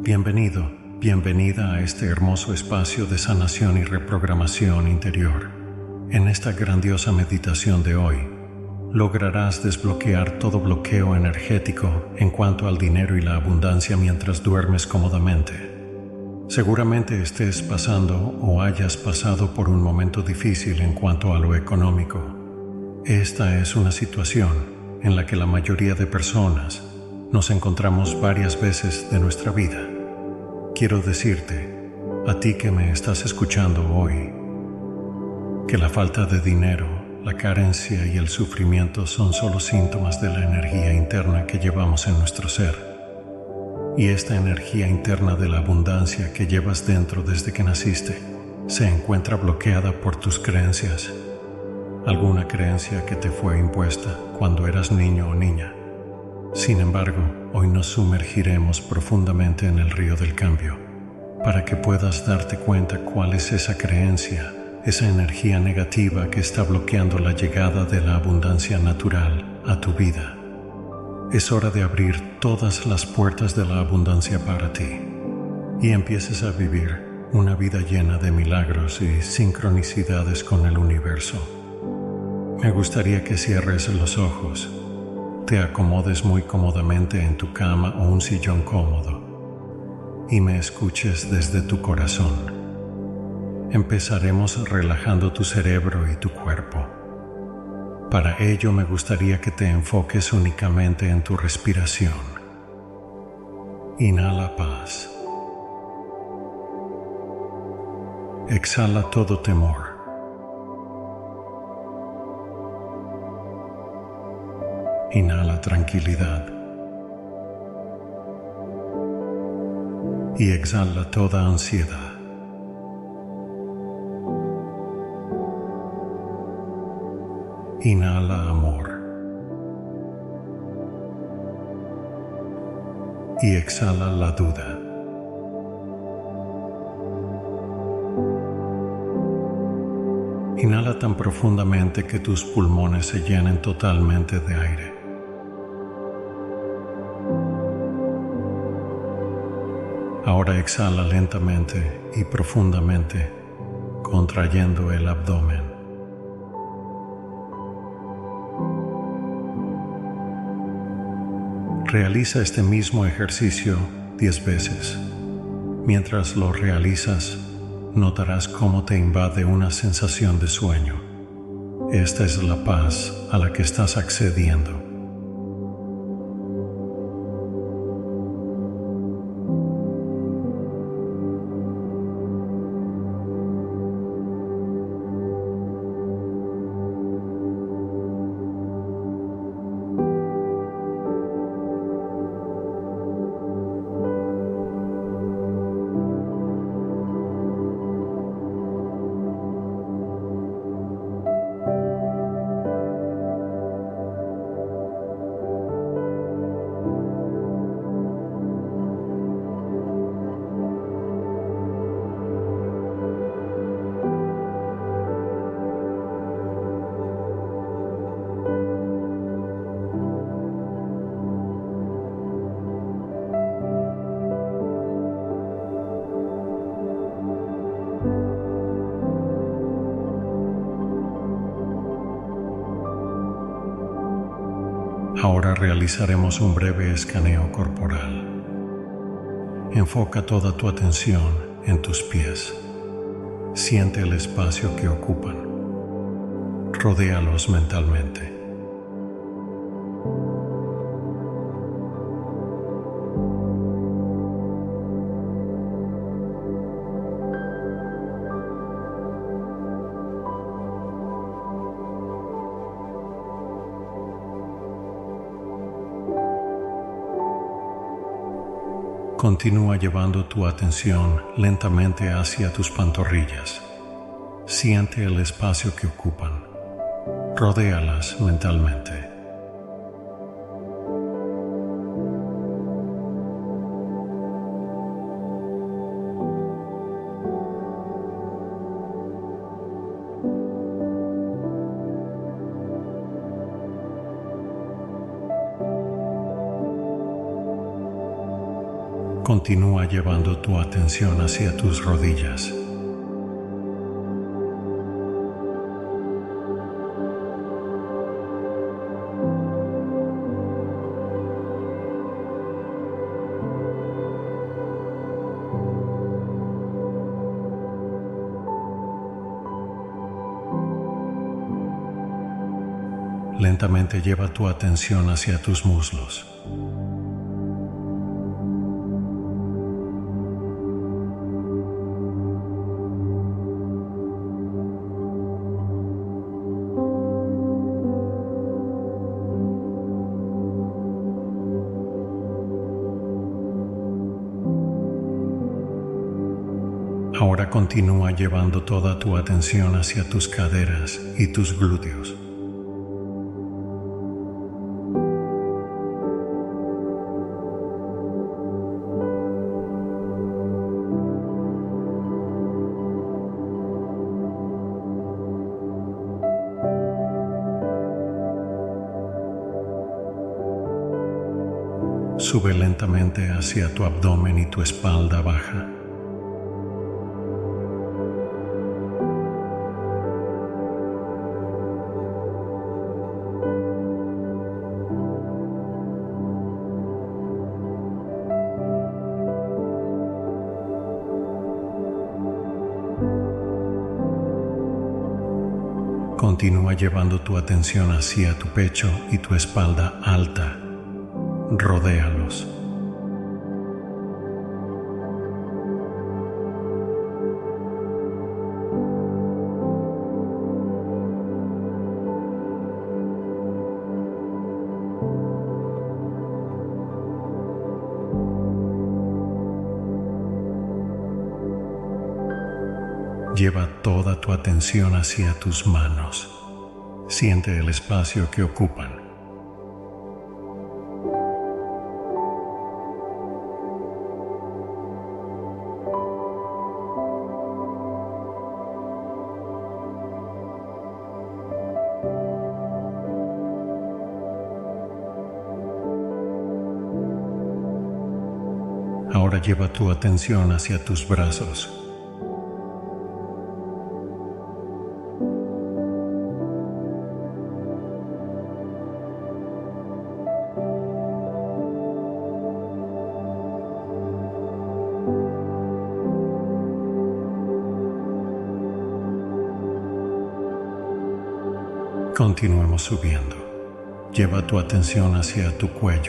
Bienvenido, bienvenida a este hermoso espacio de sanación y reprogramación interior. En esta grandiosa meditación de hoy, lograrás desbloquear todo bloqueo energético en cuanto al dinero y la abundancia mientras duermes cómodamente. Seguramente estés pasando o hayas pasado por un momento difícil en cuanto a lo económico. Esta es una situación en la que la mayoría de personas nos encontramos varias veces de nuestra vida. Quiero decirte, a ti que me estás escuchando hoy, que la falta de dinero, la carencia y el sufrimiento son solo síntomas de la energía interna que llevamos en nuestro ser. Y esta energía interna de la abundancia que llevas dentro desde que naciste se encuentra bloqueada por tus creencias. Alguna creencia que te fue impuesta cuando eras niño o niña. Sin embargo, hoy nos sumergiremos profundamente en el río del cambio para que puedas darte cuenta cuál es esa creencia, esa energía negativa que está bloqueando la llegada de la abundancia natural a tu vida. Es hora de abrir todas las puertas de la abundancia para ti y empieces a vivir una vida llena de milagros y sincronicidades con el universo. Me gustaría que cierres los ojos, te acomodes muy cómodamente en tu cama o un sillón cómodo y me escuches desde tu corazón. Empezaremos relajando tu cerebro y tu cuerpo. Para ello me gustaría que te enfoques únicamente en tu respiración. Inhala paz. Exhala todo temor. Inhala tranquilidad. Y exhala toda ansiedad. Inhala amor. Y exhala la duda. Inhala tan profundamente que tus pulmones se llenen totalmente de aire. Ahora exhala lentamente y profundamente, contrayendo el abdomen. Realiza este mismo ejercicio 10 veces. Mientras lo realizas, notarás cómo te invade una sensación de sueño. Esta es la paz a la que estás accediendo. Ahora realizaremos un breve escaneo corporal. Enfoca toda tu atención en tus pies. Siente el espacio que ocupan. Rodéalos mentalmente. Continúa llevando tu atención lentamente hacia tus pantorrillas. Siente el espacio que ocupan. Rodéalas mentalmente. Continúa llevando tu atención hacia tus rodillas. Lentamente lleva tu atención hacia tus muslos. Ahora continúa llevando toda tu atención hacia tus caderas y tus glúteos. Sube lentamente hacia tu abdomen y tu espalda baja. Continúa llevando tu atención hacia tu pecho y tu espalda alta. Rodéalos. Lleva toda tu atención hacia tus manos. Siente el espacio que ocupan. Ahora lleva tu atención hacia tus brazos. Continuemos subiendo. Lleva tu atención hacia tu cuello.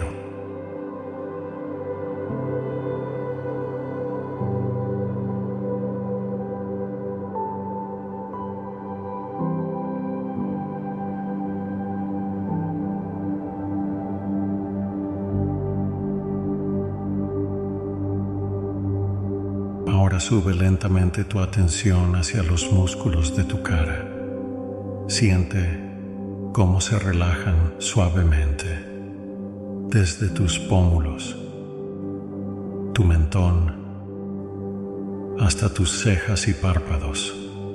Ahora sube lentamente tu atención hacia los músculos de tu cara. Siente cómo se relajan suavemente desde tus pómulos, tu mentón, hasta tus cejas y párpados.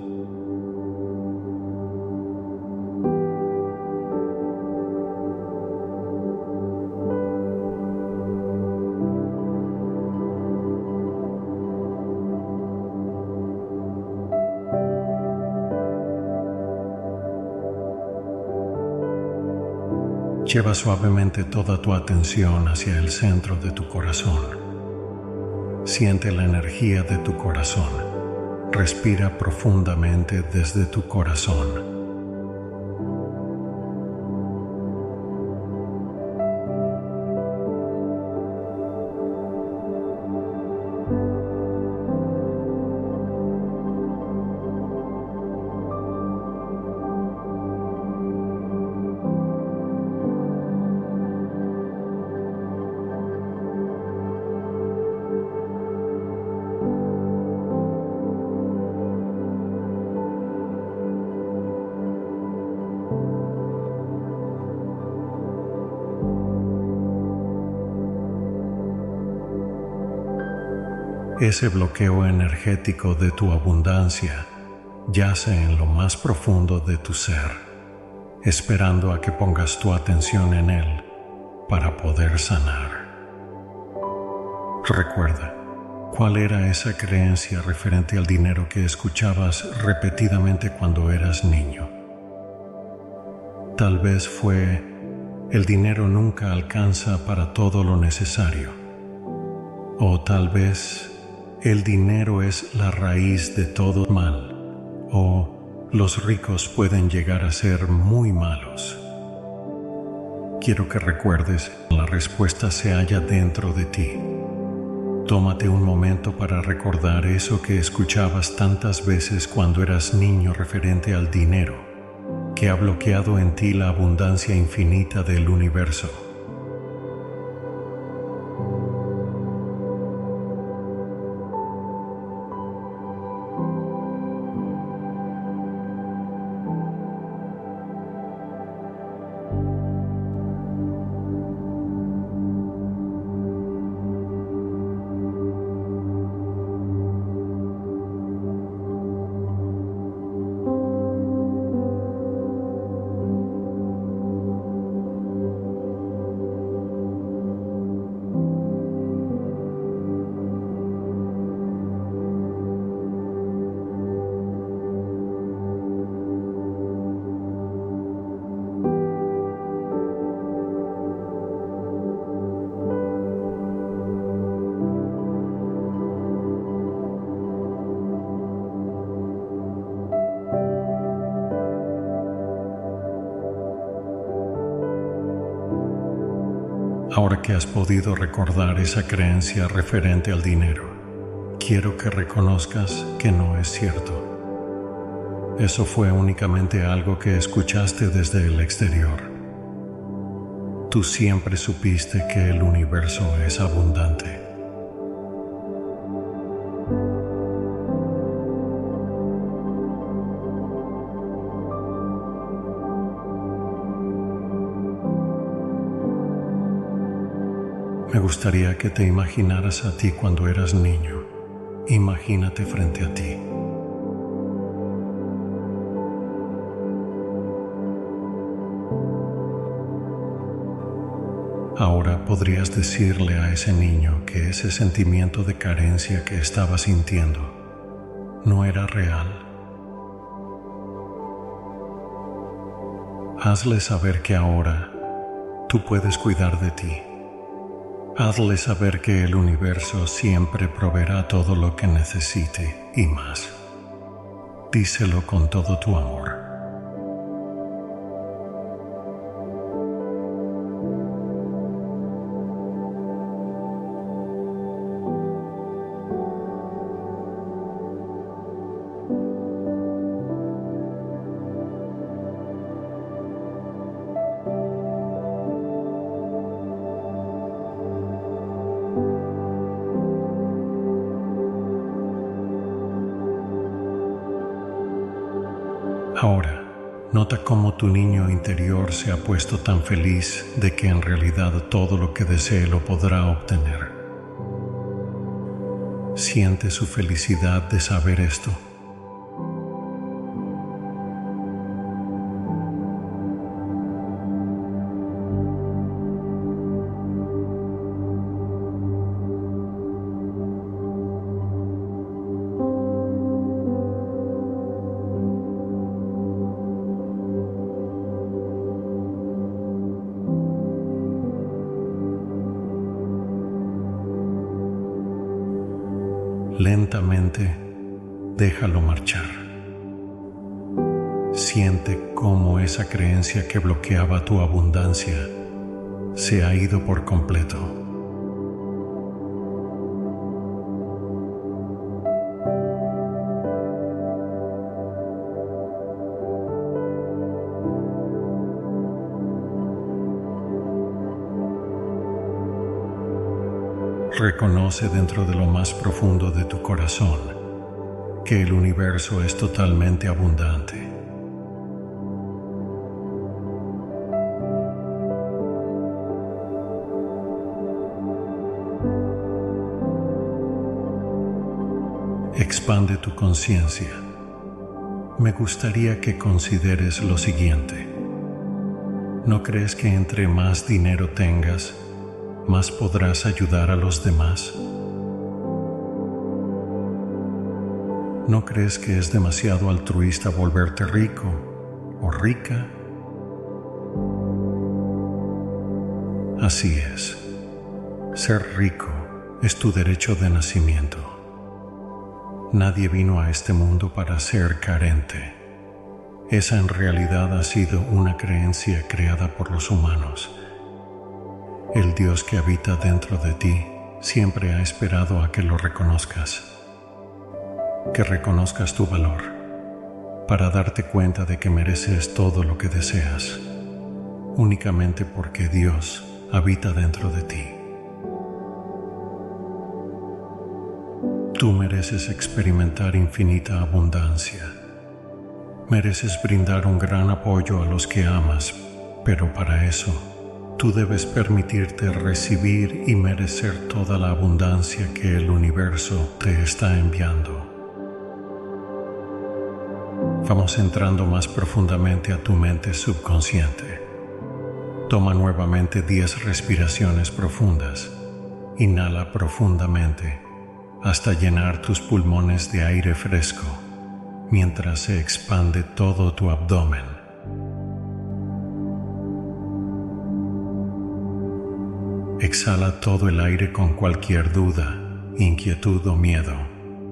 Lleva suavemente toda tu atención hacia el centro de tu corazón. Siente la energía de tu corazón. Respira profundamente desde tu corazón. Ese bloqueo energético de tu abundancia yace en lo más profundo de tu ser, esperando a que pongas tu atención en él para poder sanar. Recuerda, ¿cuál era esa creencia referente al dinero que escuchabas repetidamente cuando eras niño? Tal vez fue: el dinero nunca alcanza para todo lo necesario. O tal vez: el dinero es la raíz de todo mal. O: los ricos pueden llegar a ser muy malos. Quiero que recuerdes, la respuesta se halla dentro de ti. Tómate un momento para recordar eso que escuchabas tantas veces cuando eras niño referente al dinero, que ha bloqueado en ti la abundancia infinita del universo. Ahora que has podido recordar esa creencia referente al dinero, quiero que reconozcas que no es cierto. Eso fue únicamente algo que escuchaste desde el exterior. Tú siempre supiste que el universo es abundante. Me gustaría que te imaginaras a ti cuando eras niño. Imagínate frente a ti. Ahora podrías decirle a ese niño que ese sentimiento de carencia que estaba sintiendo no era real. Hazle saber que ahora tú puedes cuidar de ti. Hazle saber que el universo siempre proveerá todo lo que necesite y más. Díselo con todo tu amor. Ahora, nota cómo tu niño interior se ha puesto tan feliz de que en realidad todo lo que desee lo podrá obtener. Siente su felicidad de saber esto. Lentamente, déjalo marchar. Siente cómo esa creencia que bloqueaba tu abundancia se ha ido por completo. Reconoce dentro de lo más profundo de tu corazón que el universo es totalmente abundante. Expande tu conciencia. Me gustaría que consideres lo siguiente. ¿No crees que entre más dinero tengas, más podrás ayudar a los demás. ¿No crees que es demasiado altruista volverte rico o rica? Así es. Ser rico es tu derecho de nacimiento. Nadie vino a este mundo para ser carente. Esa en realidad ha sido una creencia creada por los humanos. El Dios que habita dentro de ti siempre ha esperado a que lo reconozcas. Que reconozcas tu valor, para darte cuenta de que mereces todo lo que deseas, únicamente porque Dios habita dentro de ti. Tú mereces experimentar infinita abundancia. Mereces brindar un gran apoyo a los que amas, pero para eso, tú debes permitirte recibir y merecer toda la abundancia que el universo te está enviando. Vamos entrando más profundamente a tu mente subconsciente. Toma nuevamente 10 respiraciones profundas. Inhala profundamente hasta llenar tus pulmones de aire fresco, mientras se expande todo tu abdomen. Exhala todo el aire con cualquier duda, inquietud o miedo.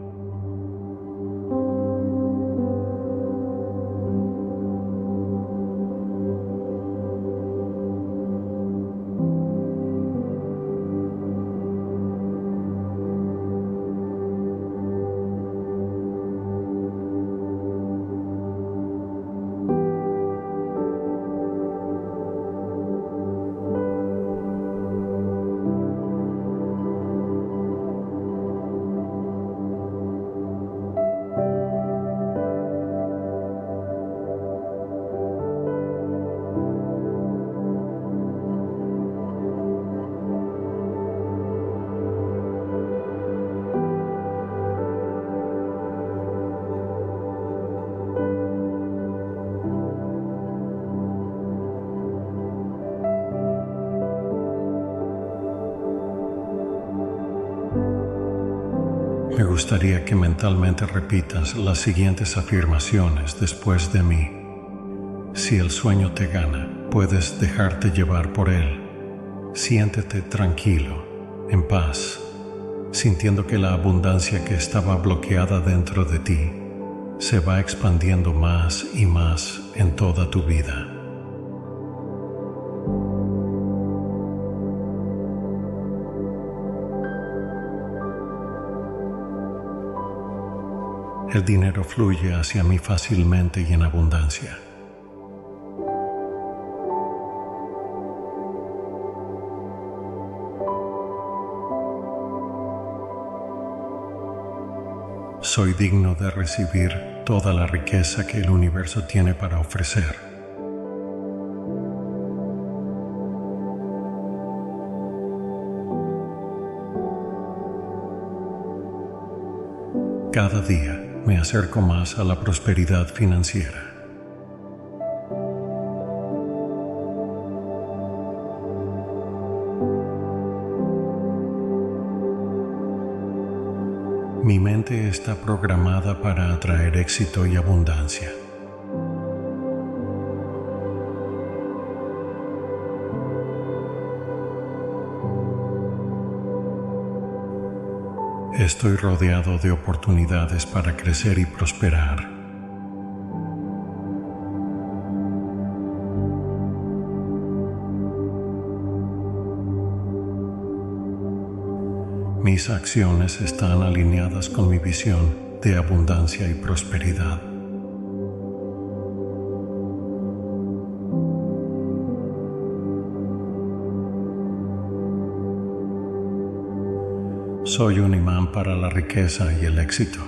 Me gustaría que mentalmente repitas las siguientes afirmaciones después de mí. Si el sueño te gana, puedes dejarte llevar por él. Siéntete tranquilo, en paz, sintiendo que la abundancia que estaba bloqueada dentro de ti se va expandiendo más y más en toda tu vida. El dinero fluye hacia mí fácilmente y en abundancia. Soy digno de recibir toda la riqueza que el universo tiene para ofrecer. Cada día me acerco más a la prosperidad financiera. Mi mente está programada para atraer éxito y abundancia. Estoy rodeado de oportunidades para crecer y prosperar. Mis acciones están alineadas con mi visión de abundancia y prosperidad. Soy un imán para la riqueza y el éxito.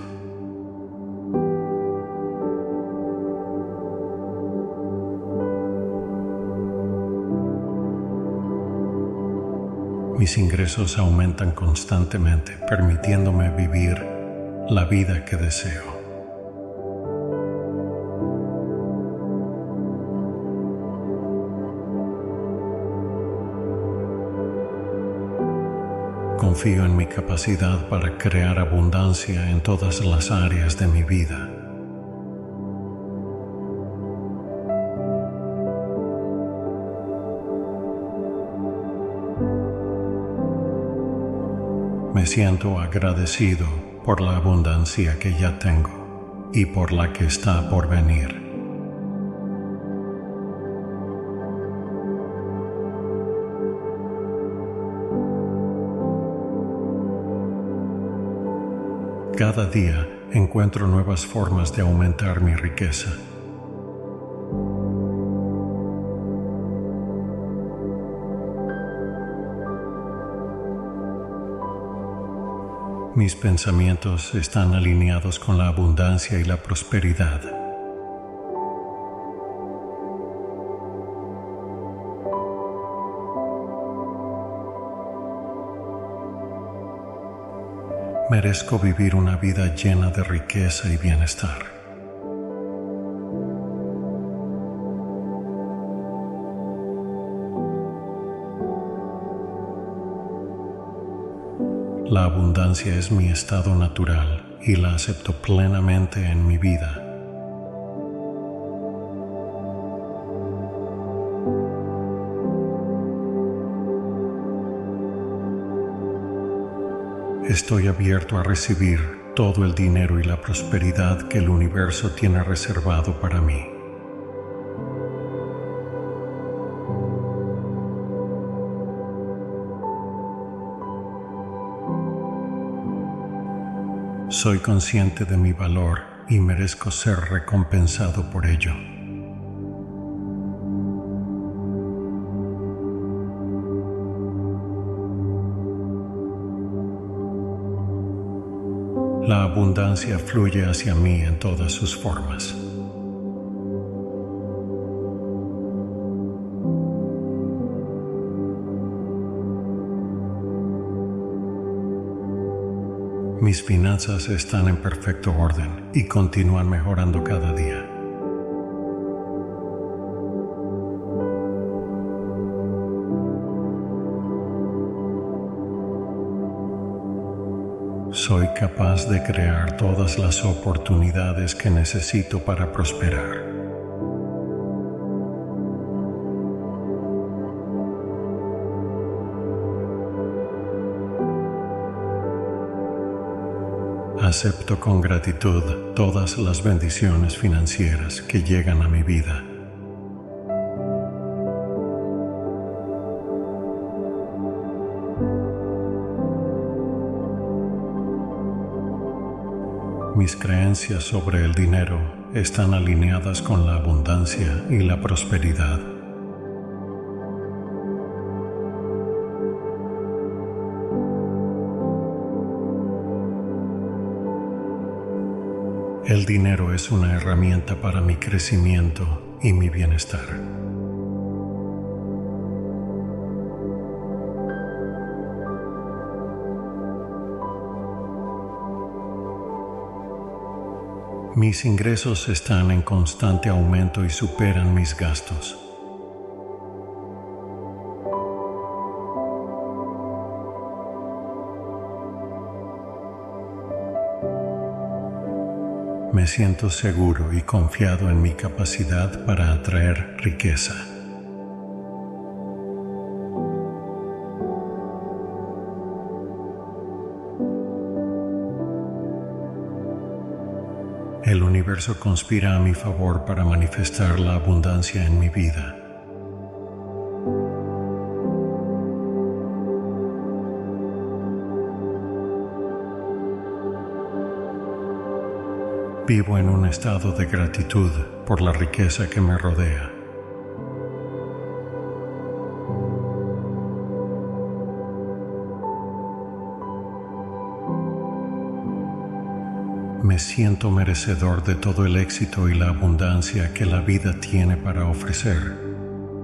Mis ingresos aumentan constantemente, permitiéndome vivir la vida que deseo. confío en mi capacidad para crear abundancia en todas las áreas de mi vida. Me siento agradecido por la abundancia que ya tengo y por la que está por venir. Cada día encuentro nuevas formas de aumentar mi riqueza. Mis pensamientos están alineados con la abundancia y la prosperidad. Merezco vivir una vida llena de riqueza y bienestar. La abundancia es mi estado natural y la acepto plenamente en mi vida. Estoy abierto a recibir todo el dinero y la prosperidad que el universo tiene reservado para mí. Soy consciente de mi valor y merezco ser recompensado por ello. La abundancia fluye hacia mí en todas sus formas. Mis finanzas están en perfecto orden y continúan mejorando cada día. Soy capaz de crear todas las oportunidades que necesito para prosperar. Acepto con gratitud todas las bendiciones financieras que llegan a mi vida. Mis creencias sobre el dinero están alineadas con la abundancia y la prosperidad. El dinero es una herramienta para mi crecimiento y mi bienestar. Mis ingresos están en constante aumento y superan mis gastos. Me siento seguro y confiado en mi capacidad para atraer riqueza. El universo conspira a mi favor para manifestar la abundancia en mi vida. Vivo en un estado de gratitud por la riqueza que me rodea. Me siento merecedor de todo el éxito y la abundancia que la vida tiene para ofrecer.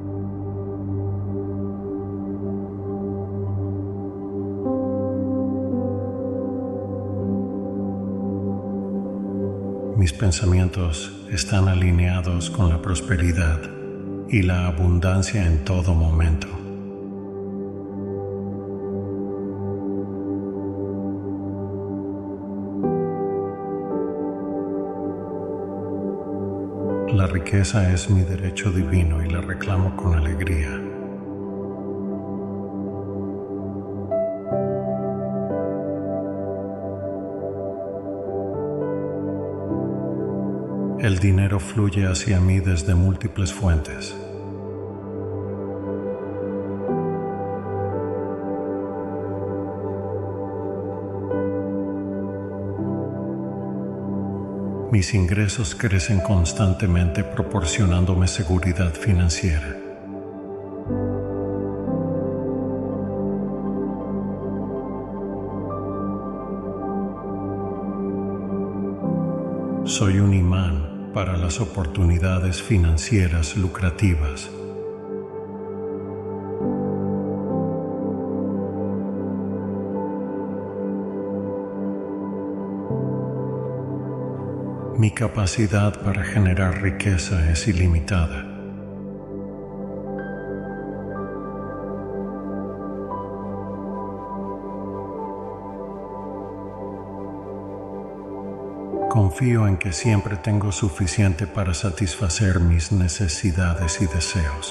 Mis pensamientos están alineados con la prosperidad y la abundancia en todo momento. La riqueza es mi derecho divino y la reclamo con alegría. El dinero fluye hacia mí desde múltiples fuentes. Mis ingresos crecen constantemente proporcionándome seguridad financiera. Soy un imán para las oportunidades financieras lucrativas. Mi capacidad para generar riqueza es ilimitada. Confío en que siempre tengo suficiente para satisfacer mis necesidades y deseos.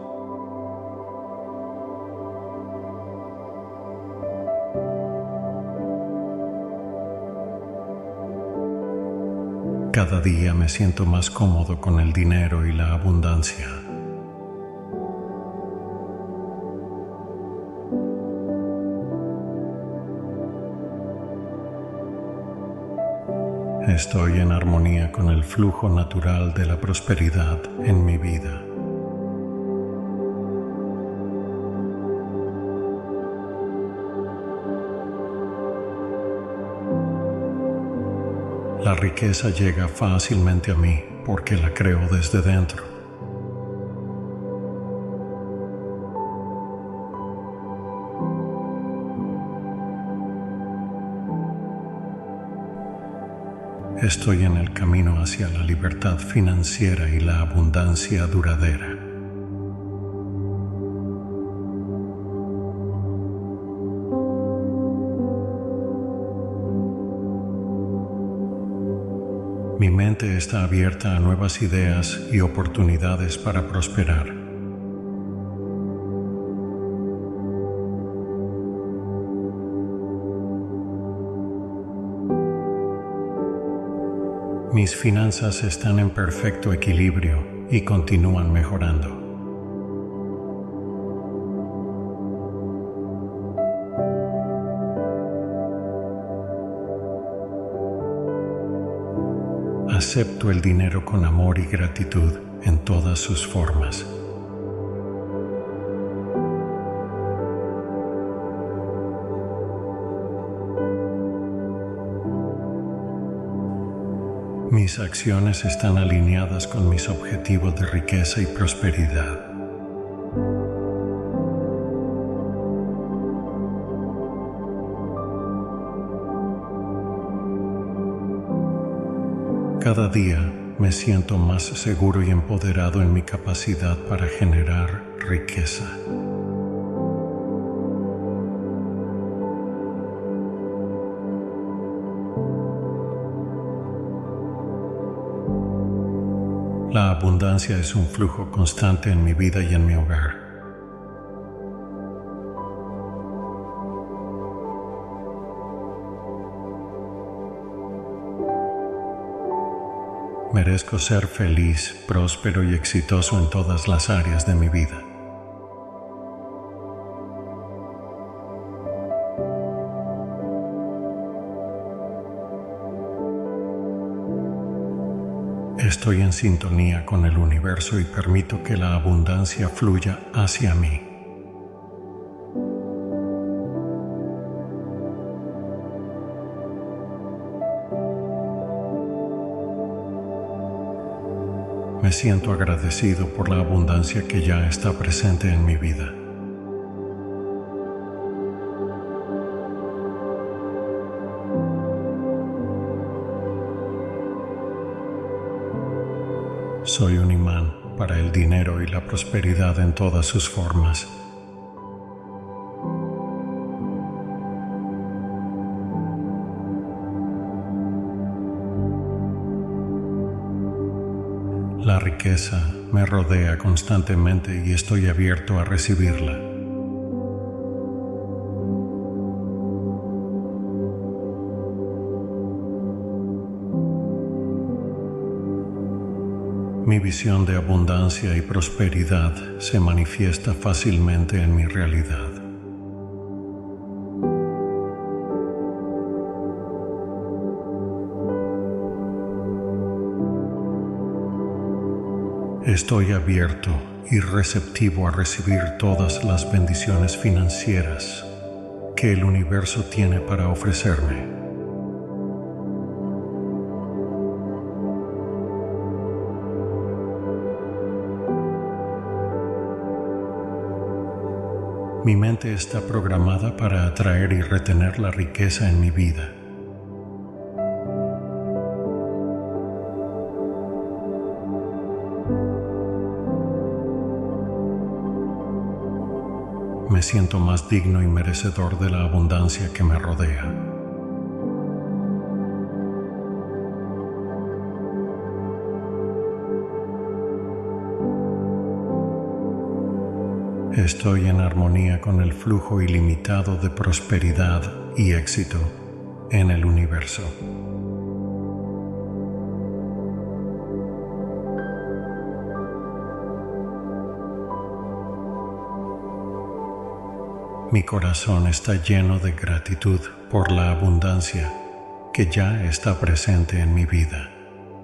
Cada día me siento más cómodo con el dinero y la abundancia. Estoy en armonía con el flujo natural de la prosperidad en mi vida. La riqueza llega fácilmente a mí porque la creo desde dentro. Estoy en el camino hacia la libertad financiera y la abundancia duradera. Mi mente está abierta a nuevas ideas y oportunidades para prosperar. Mis finanzas están en perfecto equilibrio y continúan mejorando. Acepto el dinero con amor y gratitud en todas sus formas. Mis acciones están alineadas con mis objetivos de riqueza y prosperidad. Cada día me siento más seguro y empoderado en mi capacidad para generar riqueza. La abundancia es un flujo constante en mi vida y en mi hogar. Merezco ser feliz, próspero y exitoso en todas las áreas de mi vida. Estoy en sintonía con el universo y permito que la abundancia fluya hacia mí. Me siento agradecido por la abundancia que ya está presente en mi vida. Soy un imán para el dinero y la prosperidad en todas sus formas. La riqueza me rodea constantemente y estoy abierto a recibirla. Mi visión de abundancia y prosperidad se manifiesta fácilmente en mi realidad. Estoy abierto y receptivo a recibir todas las bendiciones financieras que el universo tiene para ofrecerme. Mi mente está programada para atraer y retener la riqueza en mi vida. Me siento más digno y merecedor de la abundancia que me rodea. Estoy en armonía con el flujo ilimitado de prosperidad y éxito en el universo. Mi corazón está lleno de gratitud por la abundancia que ya está presente en mi vida.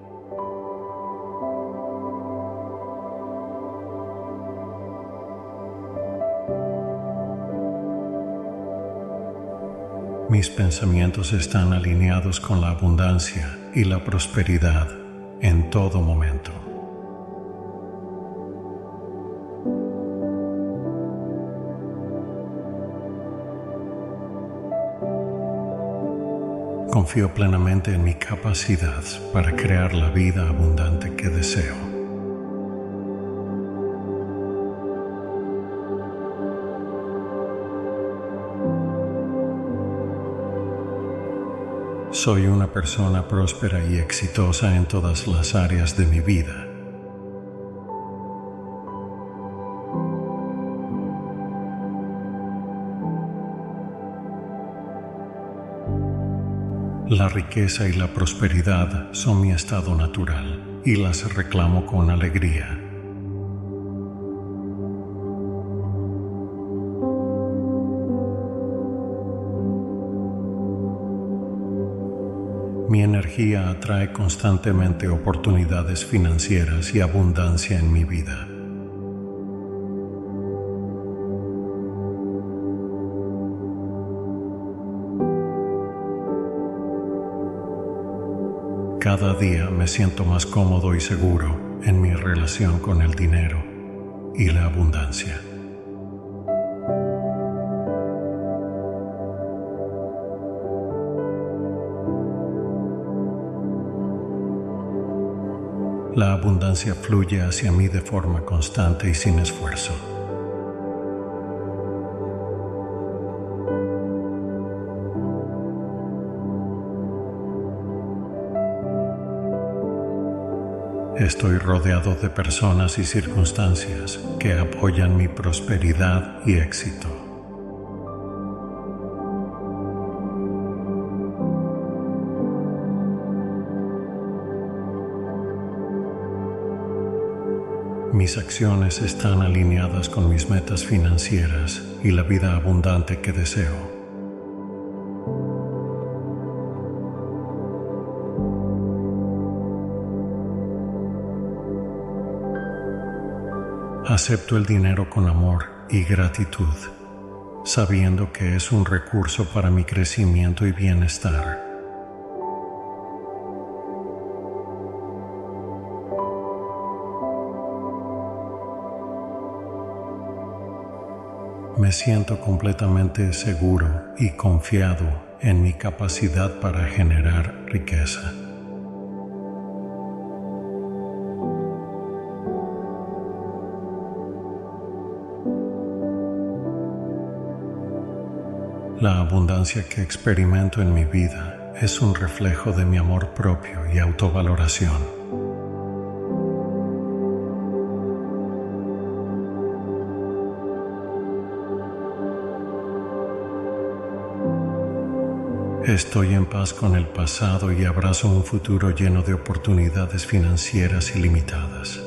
Mis pensamientos están alineados con la abundancia y la prosperidad en todo momento. Confío plenamente en mi capacidad para crear la vida abundante que deseo. Soy una persona próspera y exitosa en todas las áreas de mi vida. La riqueza y la prosperidad son mi estado natural y las reclamo con alegría. Mi energía atrae constantemente oportunidades financieras y abundancia en mi vida. Cada día me siento más cómodo y seguro en mi relación con el dinero y la abundancia. La abundancia fluye hacia mí de forma constante y sin esfuerzo. Estoy rodeado de personas y circunstancias que apoyan mi prosperidad y éxito. Mis acciones están alineadas con mis metas financieras y la vida abundante que deseo. Acepto el dinero con amor y gratitud, sabiendo que es un recurso para mi crecimiento y bienestar. Me siento completamente seguro y confiado en mi capacidad para generar riqueza. La abundancia que experimento en mi vida es un reflejo de mi amor propio y autovaloración. Estoy en paz con el pasado y abrazo un futuro lleno de oportunidades financieras ilimitadas.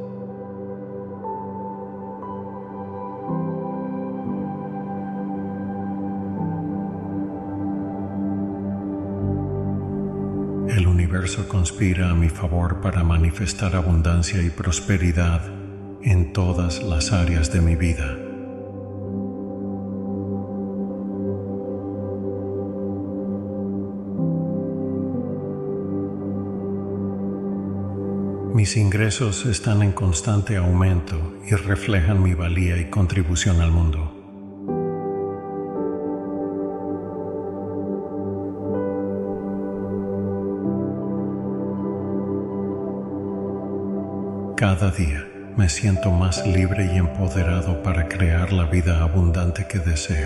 El universo conspira a mi favor para manifestar abundancia y prosperidad en todas las áreas de mi vida. Mis ingresos están en constante aumento y reflejan mi valía y contribución al mundo. Cada día me siento más libre y empoderado para crear la vida abundante que deseo.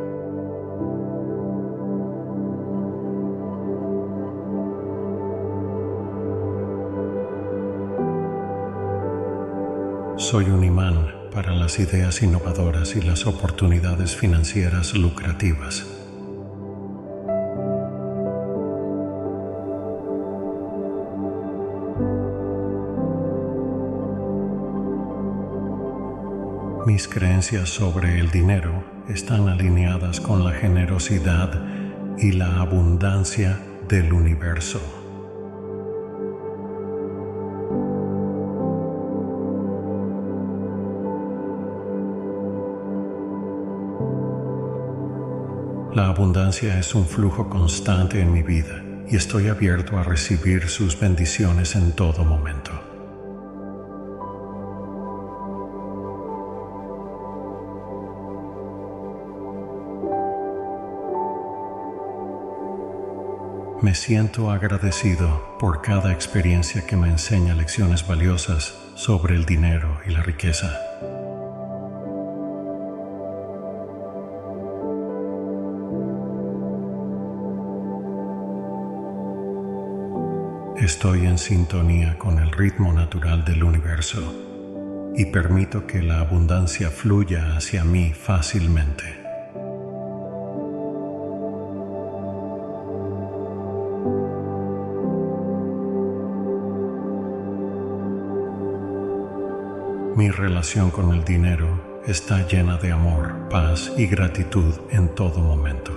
Soy un imán para las ideas innovadoras y las oportunidades financieras lucrativas. Mis creencias sobre el dinero están alineadas con la generosidad y la abundancia del universo. La abundancia es un flujo constante en mi vida y estoy abierto a recibir sus bendiciones en todo momento. Me siento agradecido por cada experiencia que me enseña lecciones valiosas sobre el dinero y la riqueza. Estoy en sintonía con el ritmo natural del universo y permito que la abundancia fluya hacia mí fácilmente. Mi relación con el dinero está llena de amor, paz y gratitud en todo momento.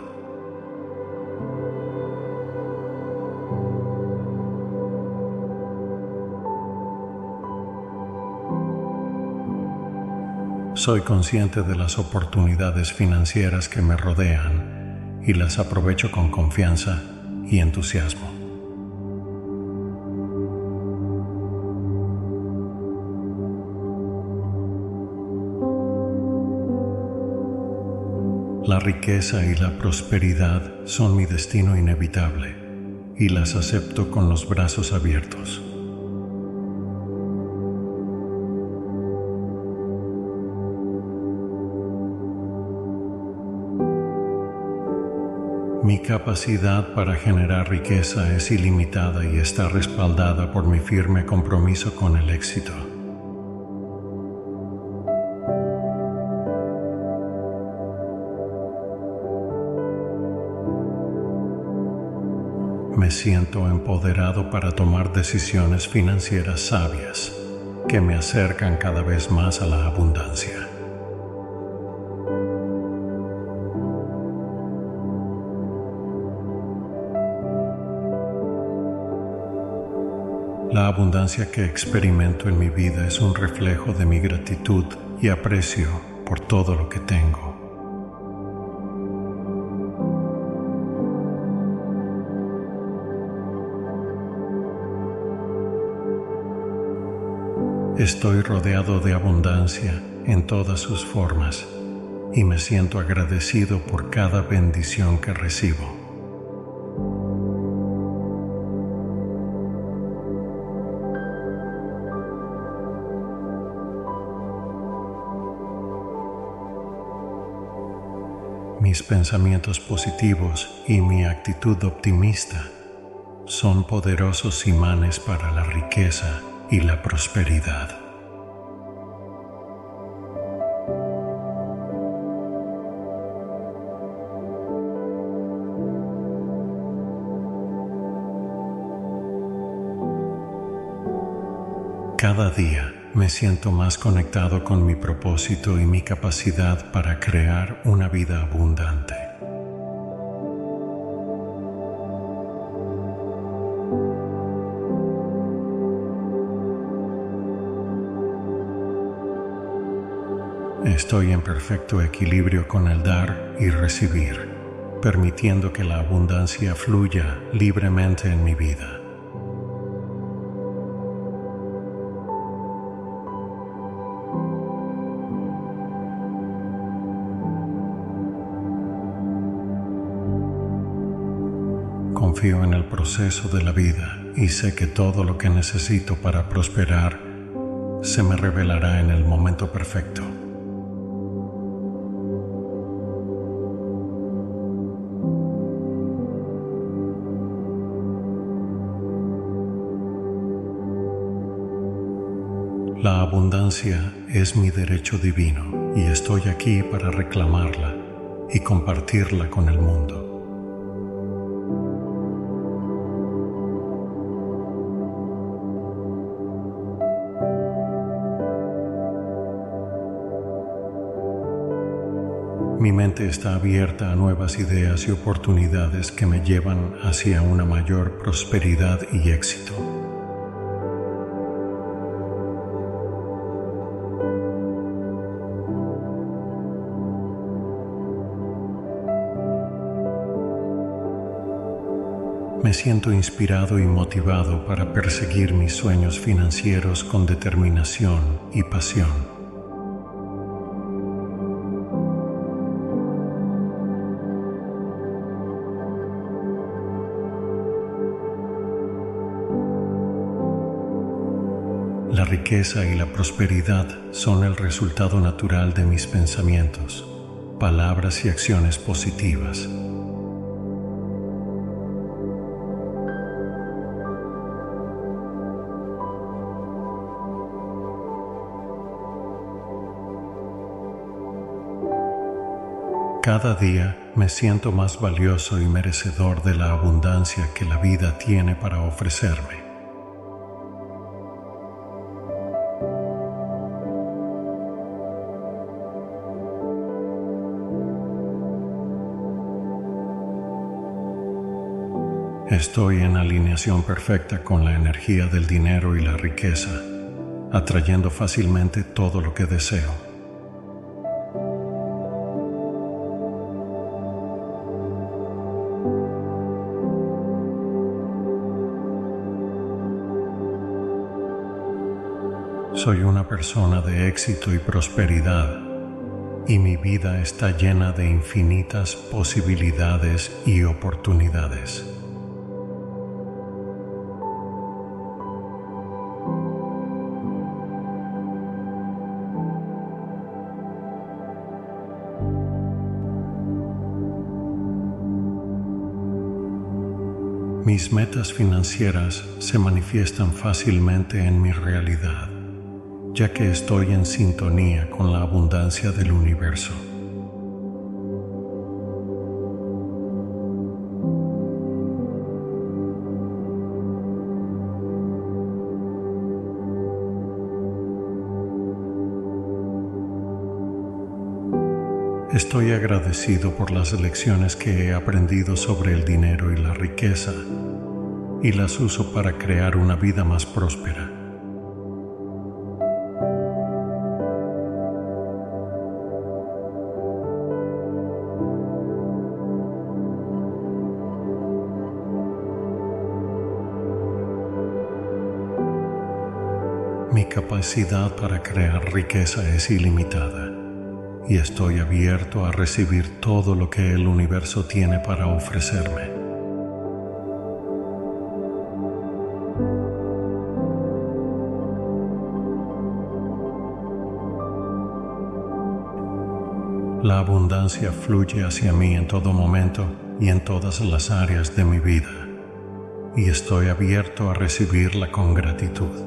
Soy consciente de las oportunidades financieras que me rodean y las aprovecho con confianza y entusiasmo. La riqueza y la prosperidad son mi destino inevitable y las acepto con los brazos abiertos. Mi capacidad para generar riqueza es ilimitada y está respaldada por mi firme compromiso con el éxito. Me siento empoderado para tomar decisiones financieras sabias que me acercan cada vez más a la abundancia. La abundancia que experimento en mi vida es un reflejo de mi gratitud y aprecio por todo lo que tengo. Estoy rodeado de abundancia en todas sus formas y me siento agradecido por cada bendición que recibo. Mis pensamientos positivos y mi actitud optimista son poderosos imanes para la riqueza y la prosperidad. Cada día me siento más conectado con mi propósito y mi capacidad para crear una vida abundante. Estoy en perfecto equilibrio con el dar y recibir, permitiendo que la abundancia fluya libremente en mi vida. Confío en el proceso de la vida y sé que todo lo que necesito para prosperar se me revelará en el momento perfecto. La abundancia es mi derecho divino y estoy aquí para reclamarla y compartirla con el mundo. Mi mente está abierta a nuevas ideas y oportunidades que me llevan hacia una mayor prosperidad y éxito. Me siento inspirado y motivado para perseguir mis sueños financieros con determinación y pasión. La riqueza y la prosperidad son el resultado natural de mis pensamientos, palabras y acciones positivas. Cada día me siento más valioso y merecedor de la abundancia que la vida tiene para ofrecerme. Estoy en alineación perfecta con la energía del dinero y la riqueza, atrayendo fácilmente todo lo que deseo. Soy una persona de éxito y prosperidad, y mi vida está llena de infinitas posibilidades y oportunidades. Mis metas financieras se manifiestan fácilmente en mi realidad, ya que estoy en sintonía con la abundancia del universo. Estoy agradecido por las lecciones que he aprendido sobre el dinero y la riqueza, y las uso para crear una vida más próspera. Mi capacidad para crear riqueza es ilimitada, y estoy abierto a recibir todo lo que el universo tiene para ofrecerme. La abundancia fluye hacia mí en todo momento y en todas las áreas de mi vida, y estoy abierto a recibirla con gratitud.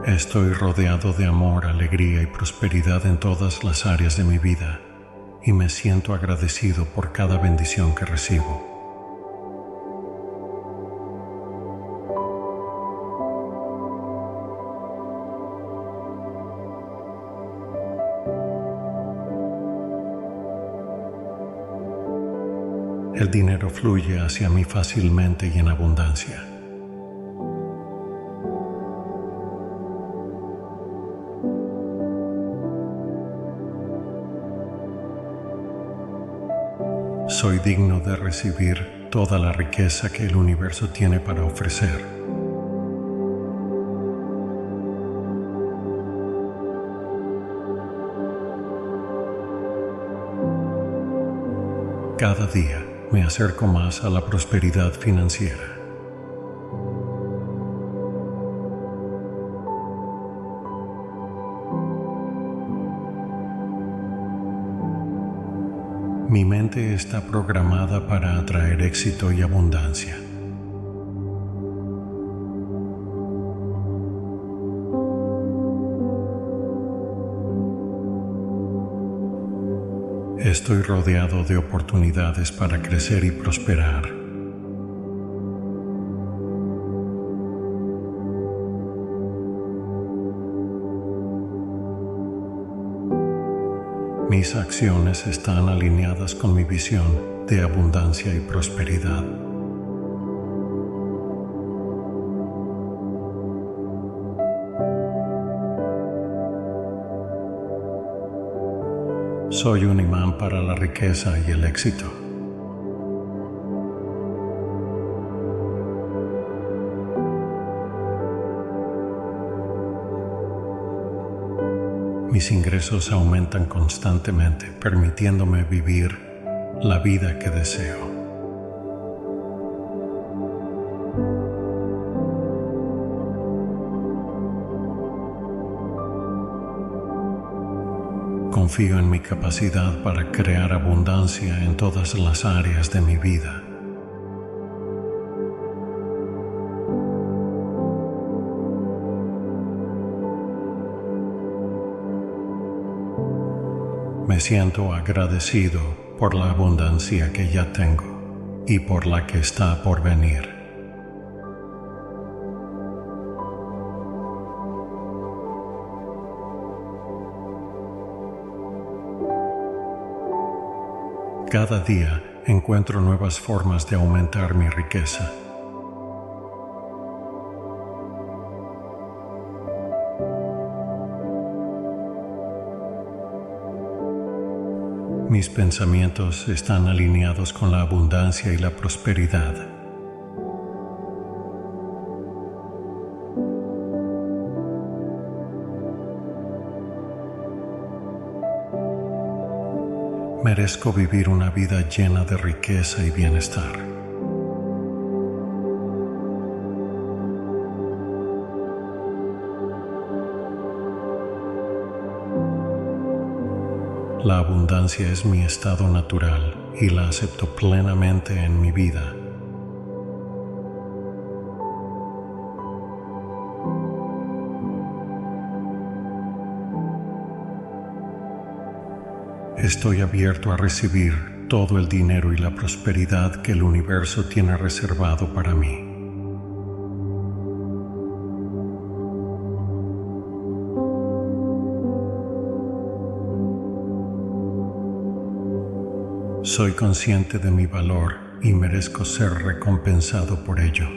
Estoy rodeado de amor, alegría y prosperidad en todas las áreas de mi vida y me siento agradecido por cada bendición que recibo. El dinero fluye hacia mí fácilmente y en abundancia. Soy digno de recibir toda la riqueza que el universo tiene para ofrecer. Cada día me acerco más a la prosperidad financiera. Mi mente está programada para atraer éxito y abundancia. Estoy rodeado de oportunidades para crecer y prosperar. Mis acciones están alineadas con mi visión de abundancia y prosperidad. Soy un imán para la riqueza y el éxito. Mis ingresos aumentan constantemente, permitiéndome vivir la vida que deseo. Confío en mi capacidad para crear abundancia en todas las áreas de mi vida. Me siento agradecido por la abundancia que ya tengo y por la que está por venir. Cada día encuentro nuevas formas de aumentar mi riqueza. Mis pensamientos están alineados con la abundancia y la prosperidad. Merezco vivir una vida llena de riqueza y bienestar. La abundancia es mi estado natural y la acepto plenamente en mi vida. Estoy abierto a recibir todo el dinero y la prosperidad que el universo tiene reservado para mí. Soy consciente de mi valor y merezco ser recompensado por ello.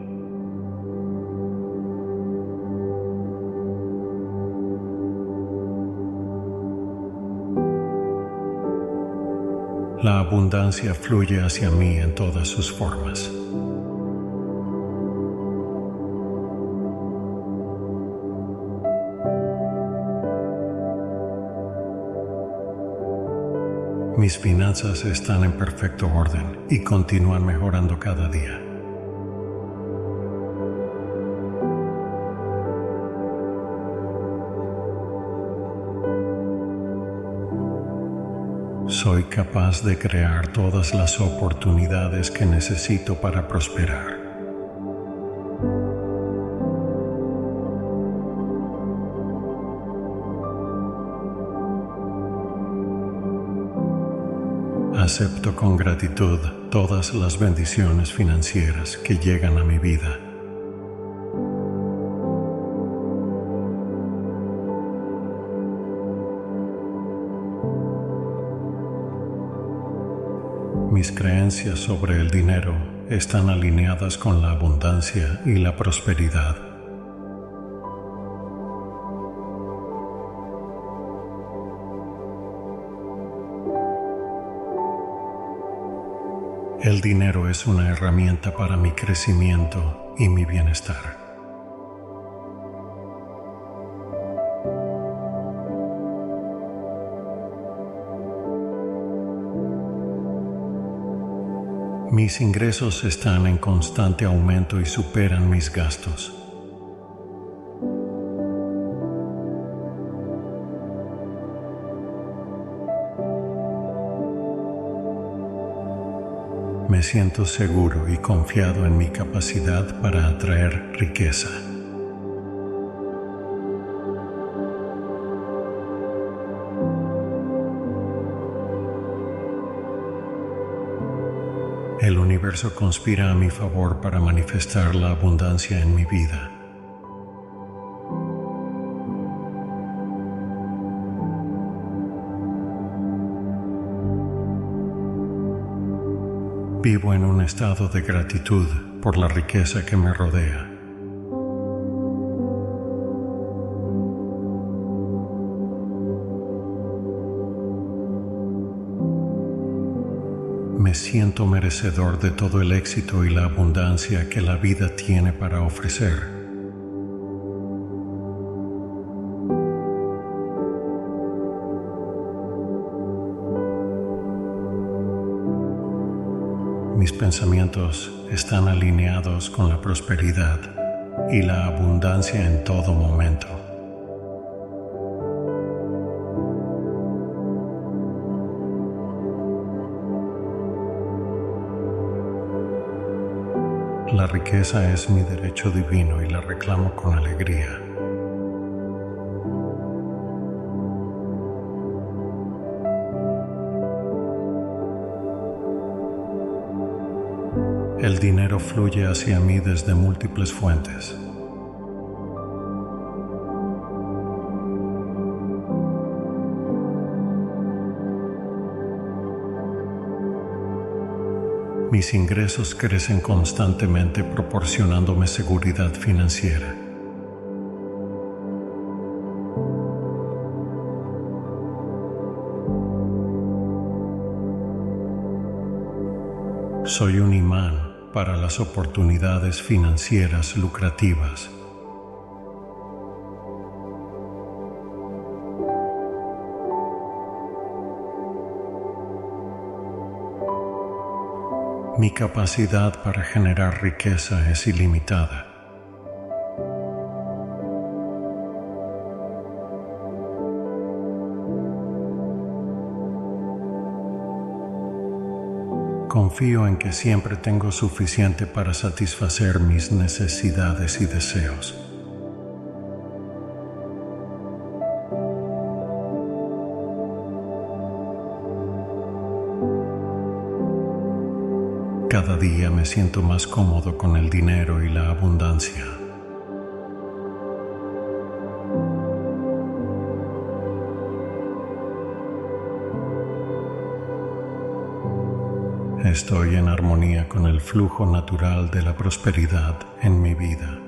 La abundancia fluye hacia mí en todas sus formas. Mis finanzas están en perfecto orden y continúan mejorando cada día. Soy capaz de crear todas las oportunidades que necesito para prosperar. Acepto con gratitud todas las bendiciones financieras que llegan a mi vida. Mis creencias sobre el dinero están alineadas con la abundancia y la prosperidad. El dinero es una herramienta para mi crecimiento y mi bienestar. Mis ingresos están en constante aumento y superan mis gastos. Me siento seguro y confiado en mi capacidad para atraer riqueza. El universo conspira a mi favor para manifestar la abundancia en mi vida. Vivo en un estado de gratitud por la riqueza que me rodea. Me siento merecedor de todo el éxito y la abundancia que la vida tiene para ofrecer. Mis pensamientos están alineados con la prosperidad y la abundancia en todo momento. La riqueza es mi derecho divino y la reclamo con alegría. El dinero fluye hacia mí desde múltiples fuentes. Mis ingresos crecen constantemente proporcionándome seguridad financiera. Soy un imán para las oportunidades financieras lucrativas. Mi capacidad para generar riqueza es ilimitada. Confío en que siempre tengo suficiente para satisfacer mis necesidades y deseos. Cada día me siento más cómodo con el dinero y la abundancia. Estoy en armonía con el flujo natural de la prosperidad en mi vida.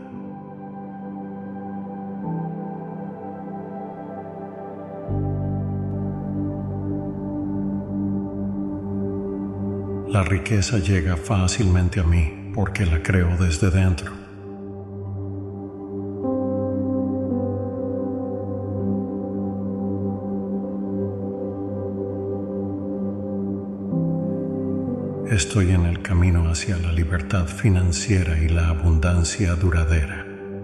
La riqueza llega fácilmente a mí porque la creo desde dentro. Estoy en el camino hacia la libertad financiera y la abundancia duradera.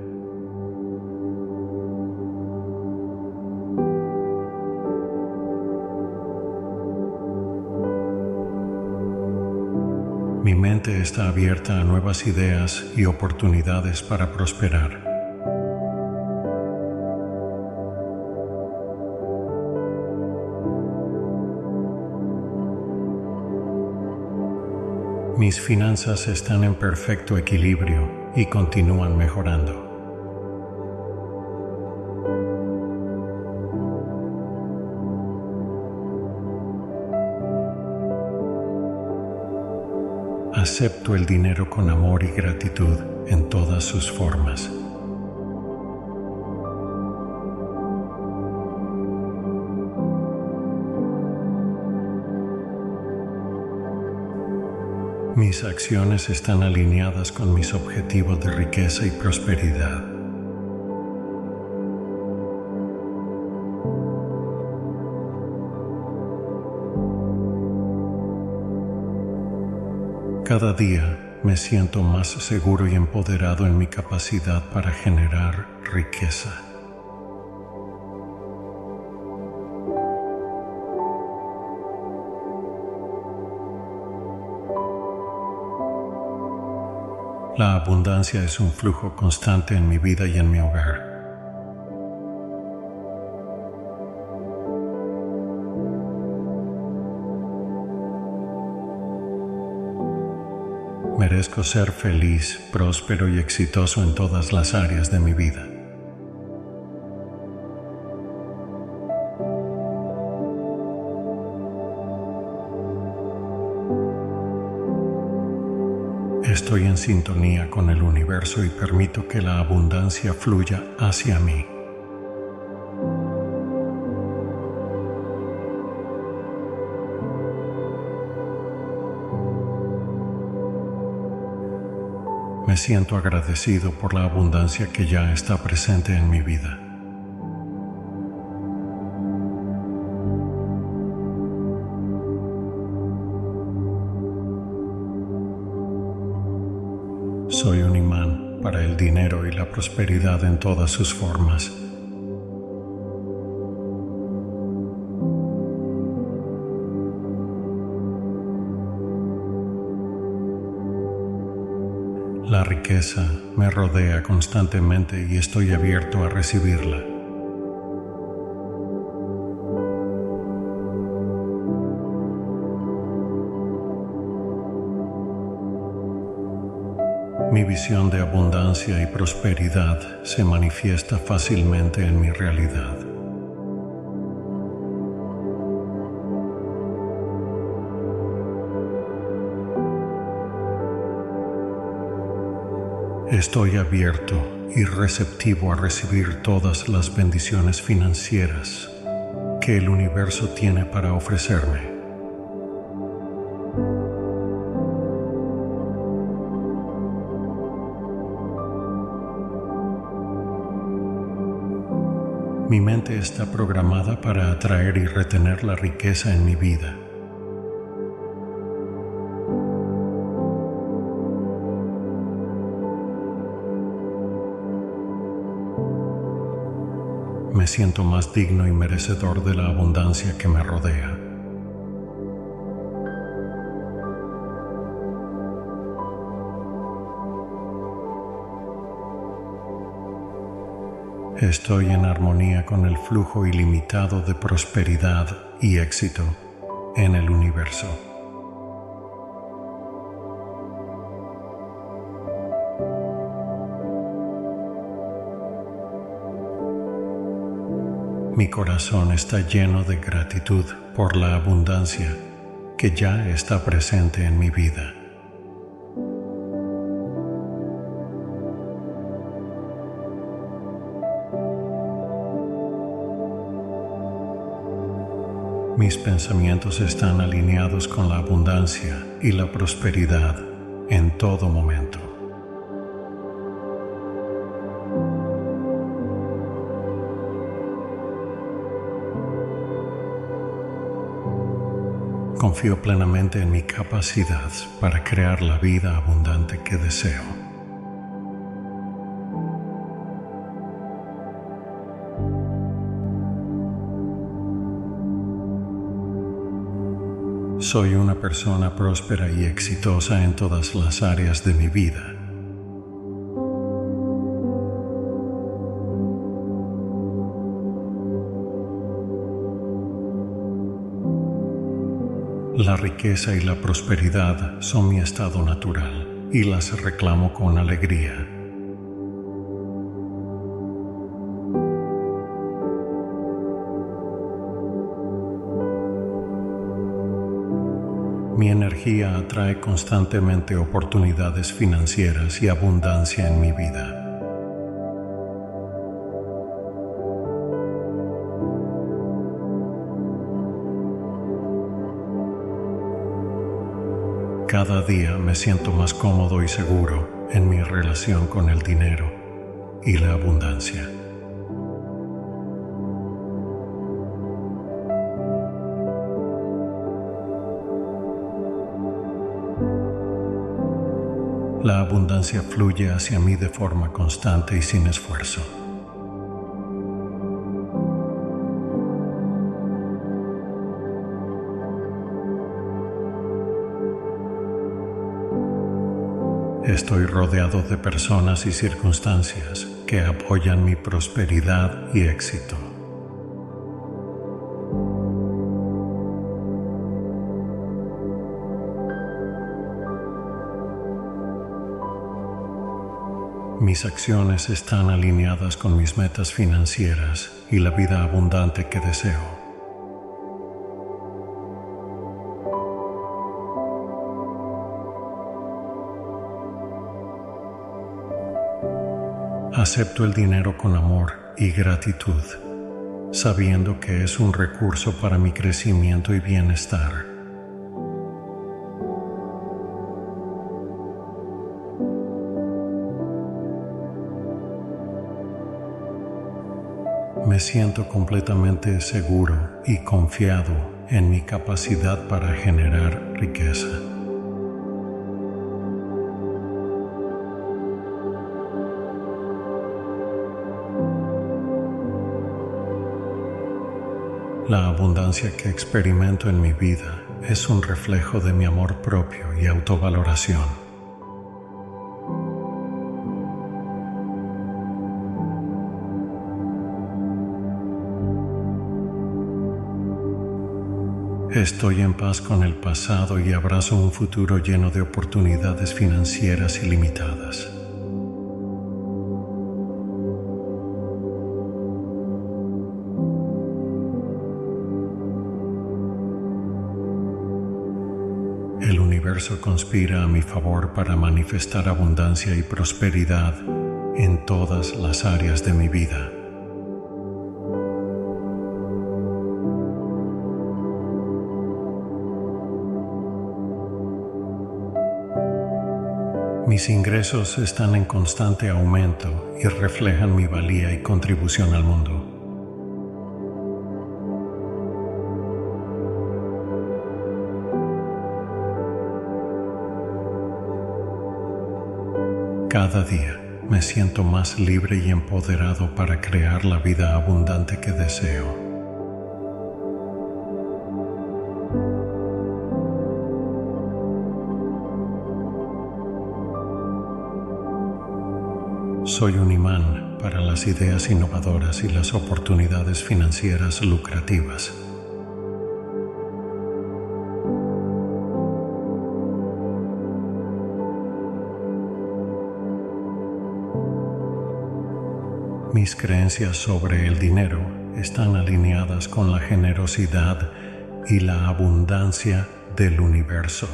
Mi mente está abierta a nuevas ideas y oportunidades para prosperar. Mis finanzas están en perfecto equilibrio y continúan mejorando. Acepto el dinero con amor y gratitud en todas sus formas. Mis acciones están alineadas con mis objetivos de riqueza y prosperidad. Cada día me siento más seguro y empoderado en mi capacidad para generar riqueza. La abundancia es un flujo constante en mi vida y en mi hogar. Merezco ser feliz, próspero y exitoso en todas las áreas de mi vida. Estoy en sintonía con el universo y permito que la abundancia fluya hacia mí. Me siento agradecido por la abundancia que ya está presente en mi vida. Soy un imán para el dinero y la prosperidad en todas sus formas. La riqueza me rodea constantemente y estoy abierto a recibirla. Mi visión de abundancia y prosperidad se manifiesta fácilmente en mi realidad. Estoy abierto y receptivo a recibir todas las bendiciones financieras que el universo tiene para ofrecerme. Mi mente está programada para atraer y retener la riqueza en mi vida. Me siento más digno y merecedor de la abundancia que me rodea. Estoy en armonía con el flujo ilimitado de prosperidad y éxito en el universo. Mi corazón está lleno de gratitud por la abundancia que ya está presente en mi vida. Mis pensamientos están alineados con la abundancia y la prosperidad en todo momento. Confío plenamente en mi capacidad para crear la vida abundante que deseo. Soy una persona próspera y exitosa en todas las áreas de mi vida. La riqueza y la prosperidad son mi estado natural y las reclamo con alegría. Mi energía atrae constantemente oportunidades financieras y abundancia en mi vida. Cada día me siento más cómodo y seguro en mi relación con el dinero y la abundancia. La abundancia fluye hacia mí de forma constante y sin esfuerzo. Estoy rodeado de personas y circunstancias que apoyan mi prosperidad y éxito. Mis acciones están alineadas con mis metas financieras y la vida abundante que deseo. Acepto el dinero con amor y gratitud, sabiendo que es un recurso para mi crecimiento y bienestar. Me siento completamente seguro y confiado en mi capacidad para generar riqueza. La abundancia que experimento en mi vida es un reflejo de mi amor propio y autovaloración. Estoy en paz con el pasado y abrazo un futuro lleno de oportunidades financieras ilimitadas. El universo conspira a mi favor para manifestar abundancia y prosperidad en todas las áreas de mi vida. Mis ingresos están en constante aumento y reflejan mi valía y contribución al mundo. Cada día me siento más libre y empoderado para crear la vida abundante que deseo. Soy un imán para las ideas innovadoras y las oportunidades financieras lucrativas. Mis creencias sobre el dinero están alineadas con la generosidad y la abundancia del universo.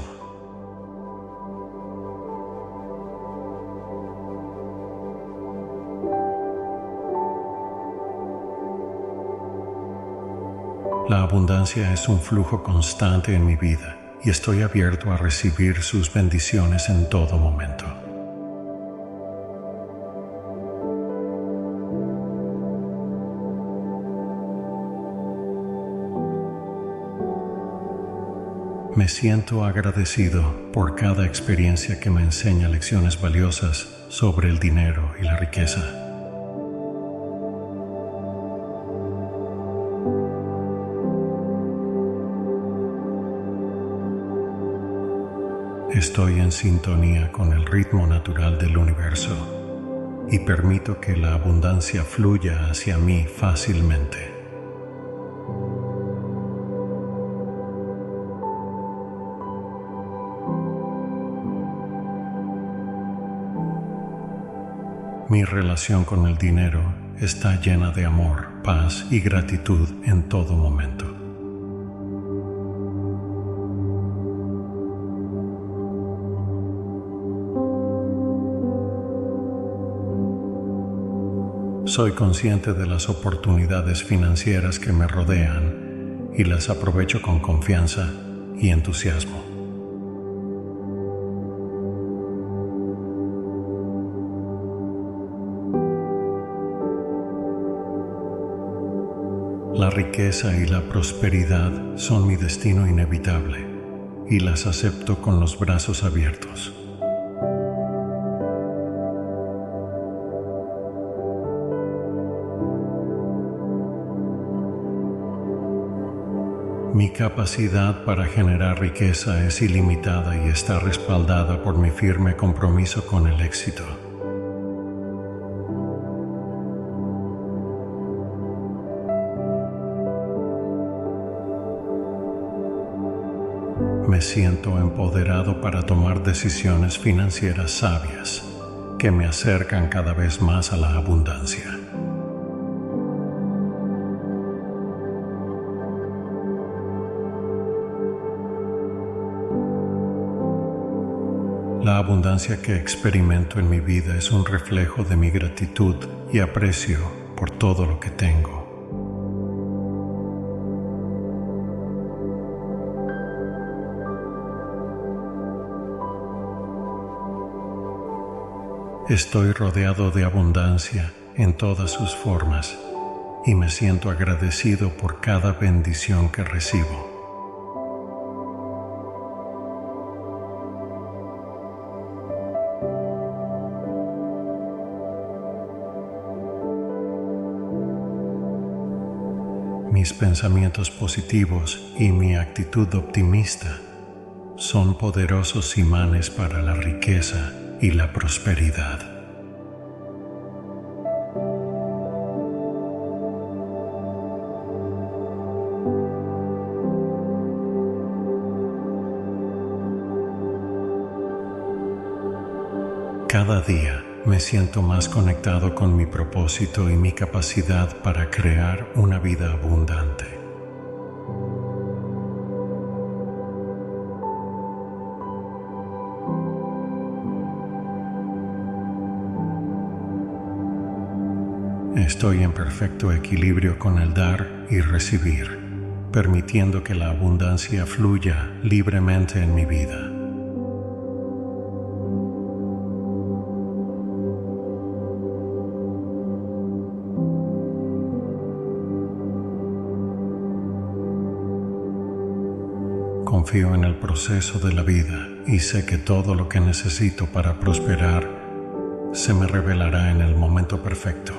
La abundancia es un flujo constante en mi vida y estoy abierto a recibir sus bendiciones en todo momento. Me siento agradecido por cada experiencia que me enseña lecciones valiosas sobre el dinero y la riqueza. Estoy en sintonía con el ritmo natural del universo y permito que la abundancia fluya hacia mí fácilmente. Mi relación con el dinero está llena de amor, paz y gratitud en todo momento. Soy consciente de las oportunidades financieras que me rodean y las aprovecho con confianza y entusiasmo. La riqueza y la prosperidad son mi destino inevitable y las acepto con los brazos abiertos. Mi capacidad para generar riqueza es ilimitada y está respaldada por mi firme compromiso con el éxito. Me siento empoderado para tomar decisiones financieras sabias que me acercan cada vez más a la abundancia. La abundancia que experimento en mi vida es un reflejo de mi gratitud y aprecio por todo lo que tengo. Estoy rodeado de abundancia en todas sus formas y me siento agradecido por cada bendición que recibo. Mis pensamientos positivos y mi actitud optimista son poderosos imanes para la riqueza y la prosperidad. Cada día me siento más conectado con mi propósito y mi capacidad para crear una vida abundante. Estoy en perfecto equilibrio con el dar y recibir, permitiendo que la abundancia fluya libremente en mi vida. Confío en el proceso de la vida y sé que todo lo que necesito para prosperar se me revelará en el momento perfecto.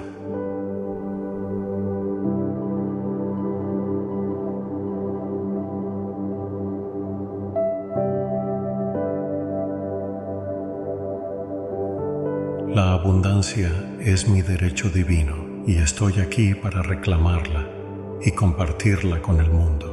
La abundancia es mi derecho divino y estoy aquí para reclamarla y compartirla con el mundo.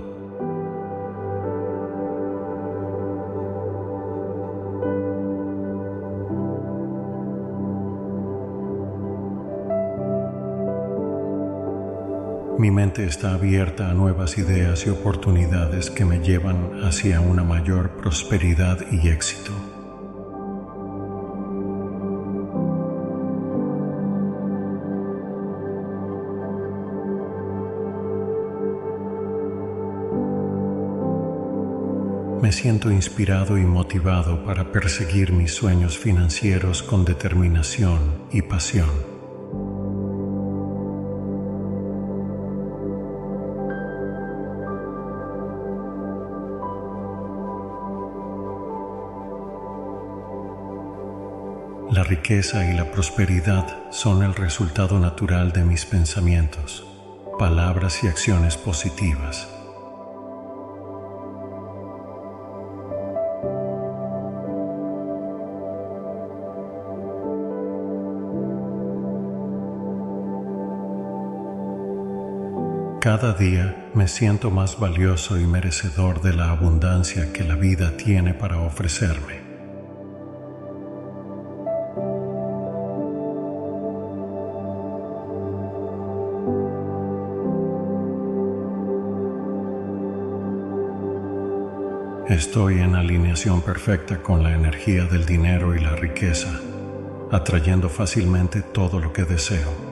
Mi mente está abierta a nuevas ideas y oportunidades que me llevan hacia una mayor prosperidad y éxito. Me siento inspirado y motivado para perseguir mis sueños financieros con determinación y pasión. La riqueza y la prosperidad son el resultado natural de mis pensamientos, palabras y acciones positivas. Cada día me siento más valioso y merecedor de la abundancia que la vida tiene para ofrecerme. Estoy en alineación perfecta con la energía del dinero y la riqueza, atrayendo fácilmente todo lo que deseo.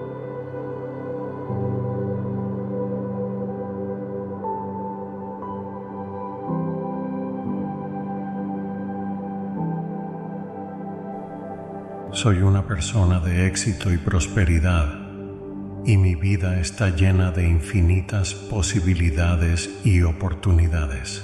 Soy una persona de éxito y prosperidad, y mi vida está llena de infinitas posibilidades y oportunidades.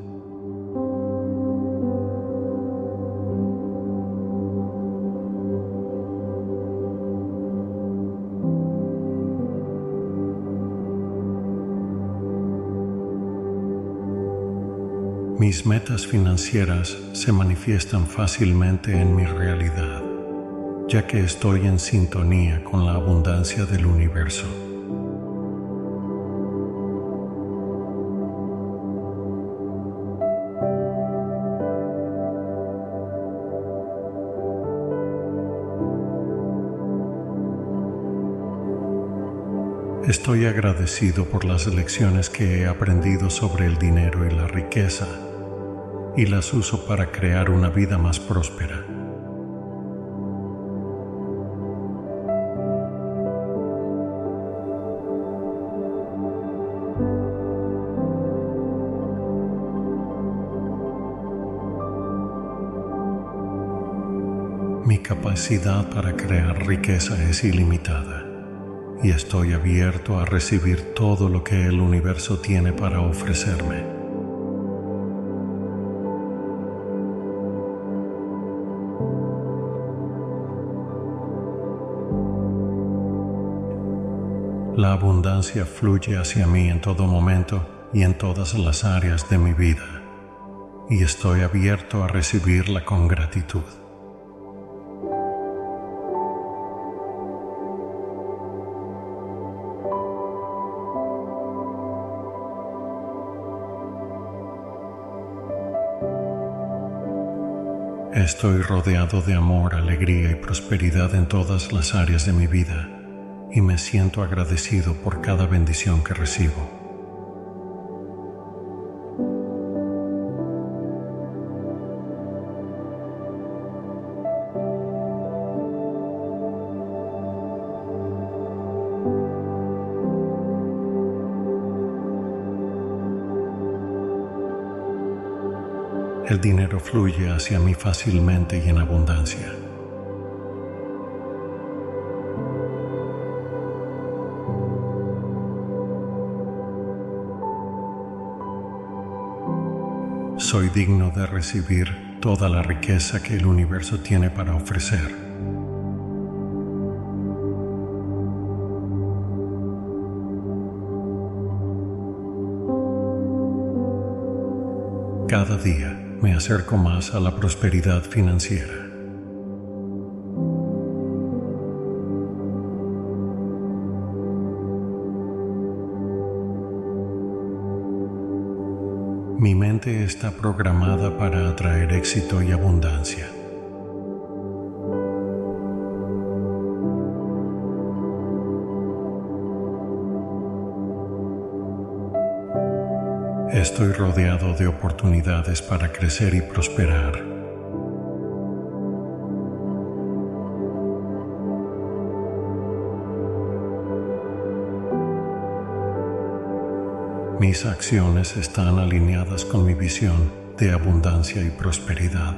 Mis metas financieras se manifiestan fácilmente en mi realidad, ya que estoy en sintonía con la abundancia del universo. Estoy agradecido por las lecciones que he aprendido sobre el dinero y la riqueza, y las uso para crear una vida más próspera. Mi capacidad para crear riqueza es ilimitada, y estoy abierto a recibir todo lo que el universo tiene para ofrecerme. La abundancia fluye hacia mí en todo momento y en todas las áreas de mi vida, y estoy abierto a recibirla con gratitud. Estoy rodeado de amor, alegría y prosperidad en todas las áreas de mi vida, y me siento agradecido por cada bendición que recibo. El dinero fluye hacia mí fácilmente y en abundancia. Soy digno de recibir toda la riqueza que el universo tiene para ofrecer. Cada día me acerco más a la prosperidad financiera. Mi mente está programada para atraer éxito y abundancia. Estoy rodeado de oportunidades para crecer y prosperar. Mis acciones están alineadas con mi visión de abundancia y prosperidad.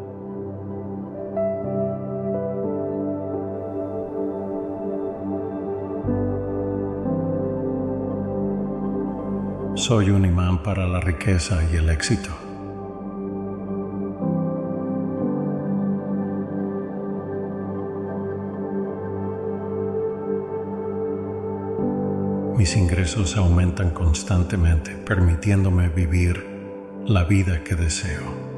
Soy un imán para la riqueza y el éxito. Mis ingresos aumentan constantemente, permitiéndome vivir la vida que deseo.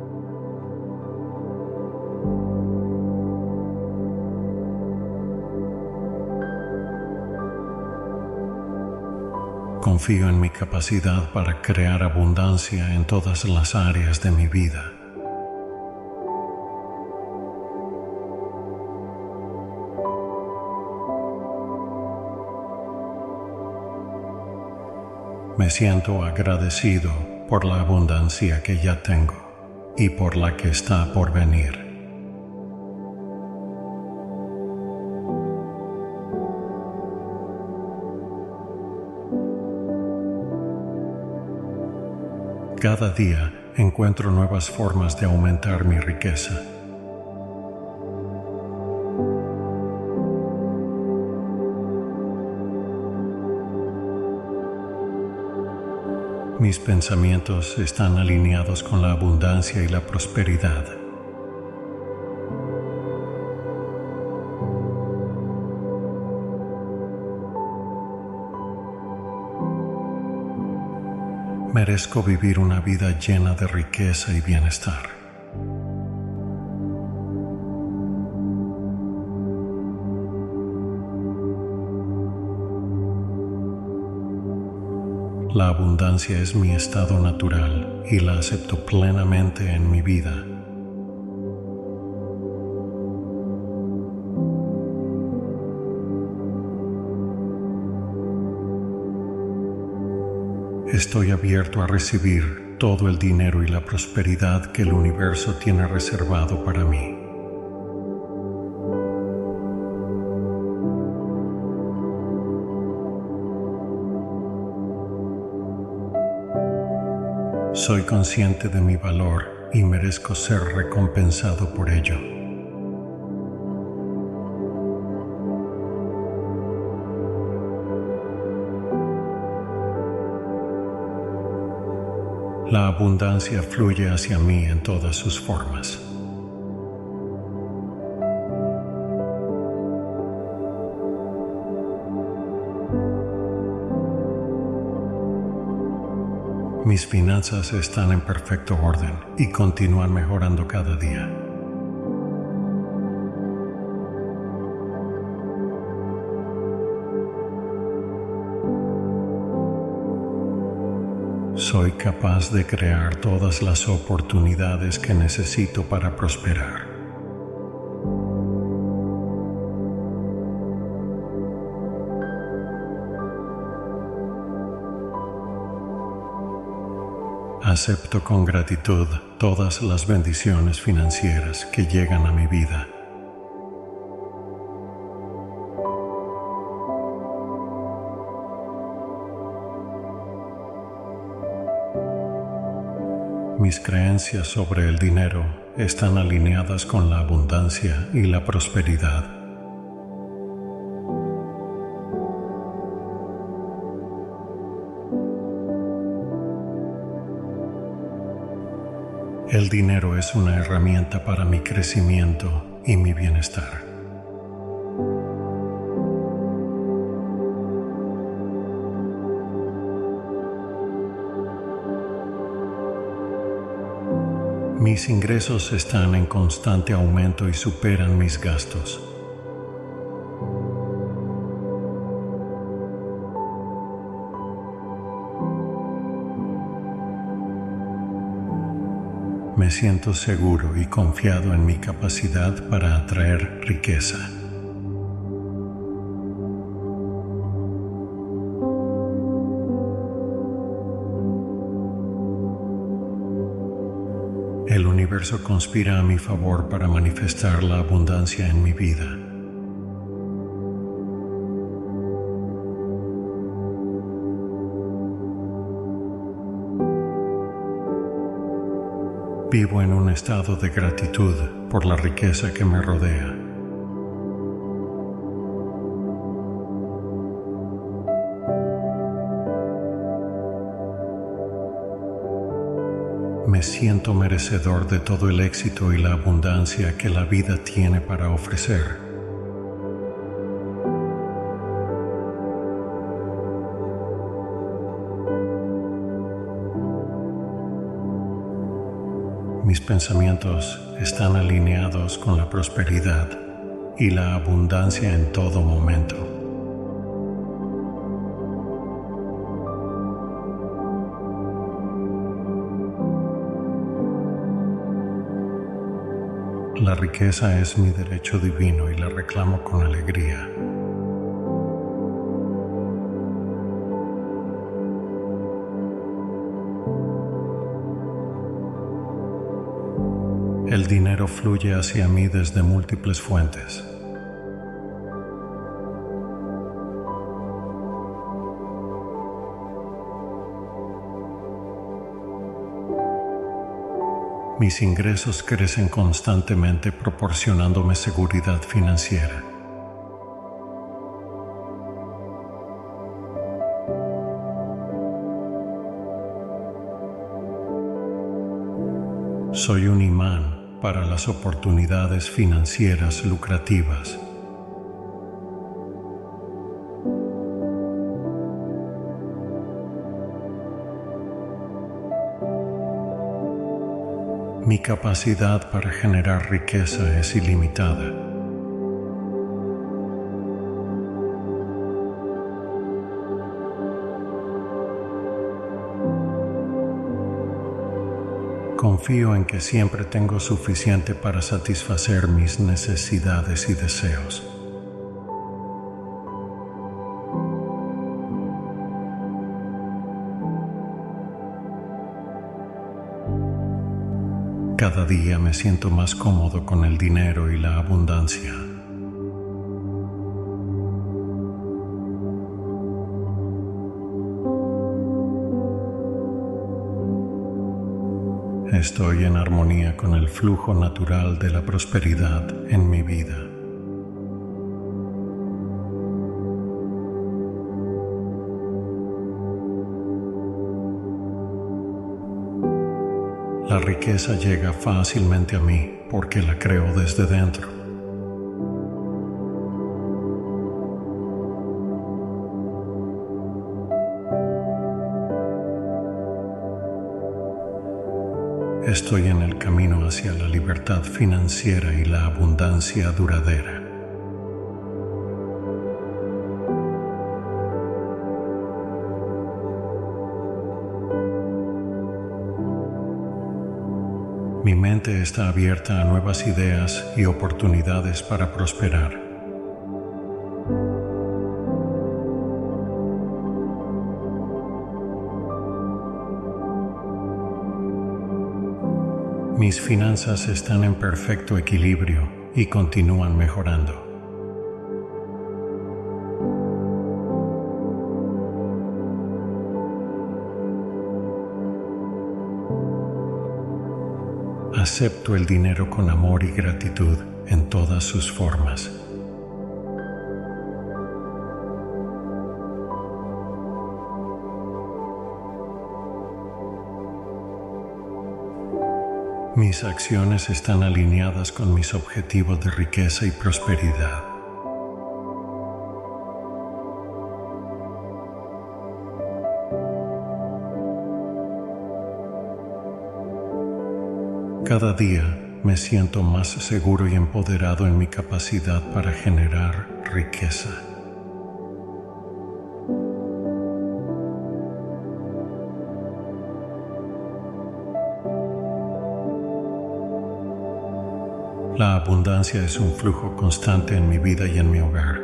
Confío en mi capacidad para crear abundancia en todas las áreas de mi vida. Me siento agradecido por la abundancia que ya tengo y por la que está por venir. Cada día encuentro nuevas formas de aumentar mi riqueza. Mis pensamientos están alineados con la abundancia y la prosperidad. Merezco vivir una vida llena de riqueza y bienestar. La abundancia es mi estado natural y la acepto plenamente en mi vida. Estoy abierto a recibir todo el dinero y la prosperidad que el universo tiene reservado para mí. Soy consciente de mi valor y merezco ser recompensado por ello. La abundancia fluye hacia mí en todas sus formas. Mis finanzas están en perfecto orden y continúan mejorando cada día. Soy capaz de crear todas las oportunidades que necesito para prosperar. Acepto con gratitud todas las bendiciones financieras que llegan a mi vida. Mis creencias sobre el dinero están alineadas con la abundancia y la prosperidad. El dinero es una herramienta para mi crecimiento y mi bienestar. Mis ingresos están en constante aumento y superan mis gastos. Me siento seguro y confiado en mi capacidad para atraer riqueza. El universo conspira a mi favor para manifestar la abundancia en mi vida. Vivo en un estado de gratitud por la riqueza que me rodea. Me siento merecedor de todo el éxito y la abundancia que la vida tiene para ofrecer. Mis pensamientos están alineados con la prosperidad y la abundancia en todo momento. La riqueza es mi derecho divino y la reclamo con alegría. El dinero fluye hacia mí desde múltiples fuentes. Mis ingresos crecen constantemente proporcionándome seguridad financiera. Soy un imán para las oportunidades financieras lucrativas. Mi capacidad para generar riqueza es ilimitada. Confío en que siempre tengo suficiente para satisfacer mis necesidades y deseos. Cada día me siento más cómodo con el dinero y la abundancia. Estoy en armonía con el flujo natural de la prosperidad en mi vida. La riqueza llega fácilmente a mí porque la creo desde dentro. Estoy en el camino hacia la libertad financiera y la abundancia duradera. Mi mente está abierta a nuevas ideas y oportunidades para prosperar. Mis finanzas están en perfecto equilibrio y continúan mejorando. Acepto el dinero con amor y gratitud en todas sus formas. Mis acciones están alineadas con mis objetivos de riqueza y prosperidad. Cada día me siento más seguro y empoderado en mi capacidad para generar riqueza. La abundancia es un flujo constante en mi vida y en mi hogar.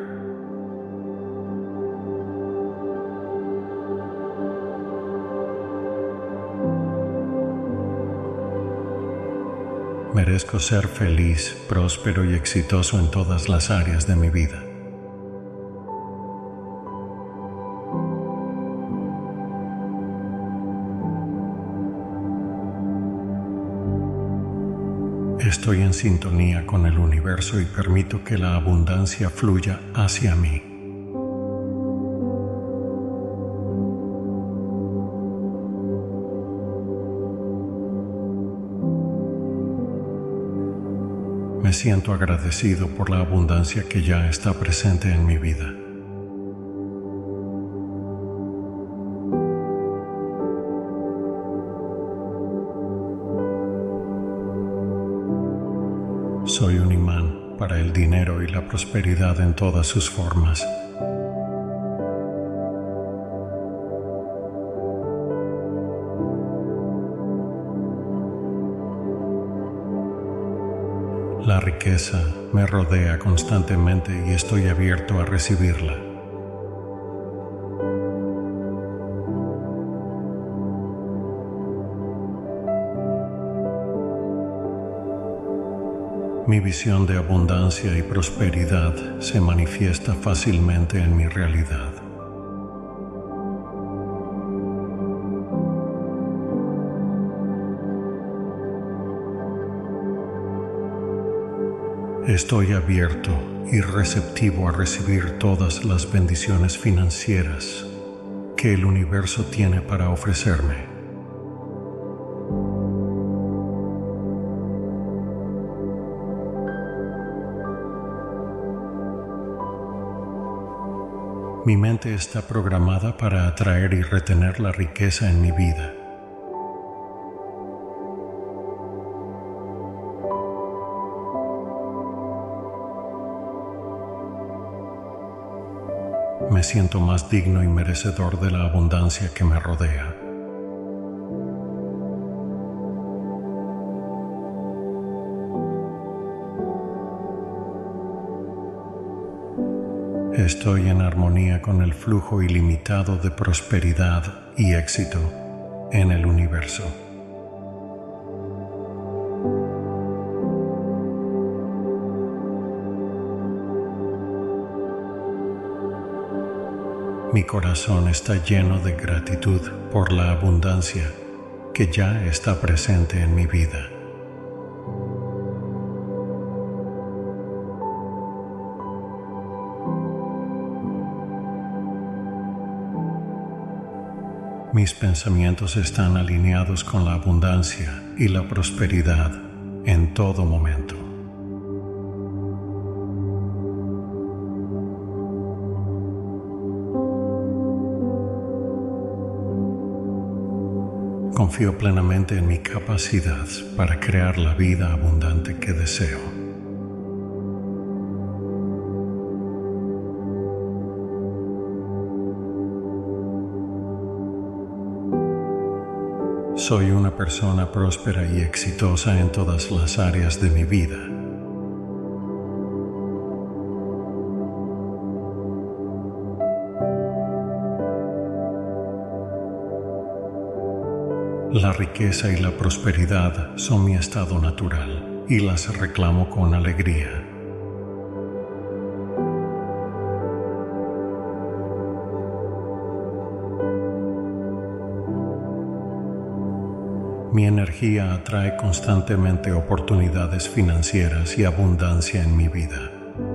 Merezco ser feliz, próspero y exitoso en todas las áreas de mi vida. Estoy en sintonía con el universo y permito que la abundancia fluya hacia mí. Me siento agradecido por la abundancia que ya está presente en mi vida. Soy un imán para el dinero y la prosperidad en todas sus formas. La riqueza me rodea constantemente y estoy abierto a recibirla. Mi visión de abundancia y prosperidad se manifiesta fácilmente en mi realidad. Estoy abierto y receptivo a recibir todas las bendiciones financieras que el universo tiene para ofrecerme. Mi mente está programada para atraer y retener la riqueza en mi vida. Me siento más digno y merecedor de la abundancia que me rodea. Estoy en armonía con el flujo ilimitado de prosperidad y éxito en el universo. Mi corazón está lleno de gratitud por la abundancia que ya está presente en mi vida. Mis pensamientos están alineados con la abundancia y la prosperidad en todo momento. Confío plenamente en mi capacidad para crear la vida abundante que deseo. Soy una persona próspera y exitosa en todas las áreas de mi vida. La riqueza y la prosperidad son mi estado natural y las reclamo con alegría. Mi energía atrae constantemente oportunidades financieras y abundancia en mi vida.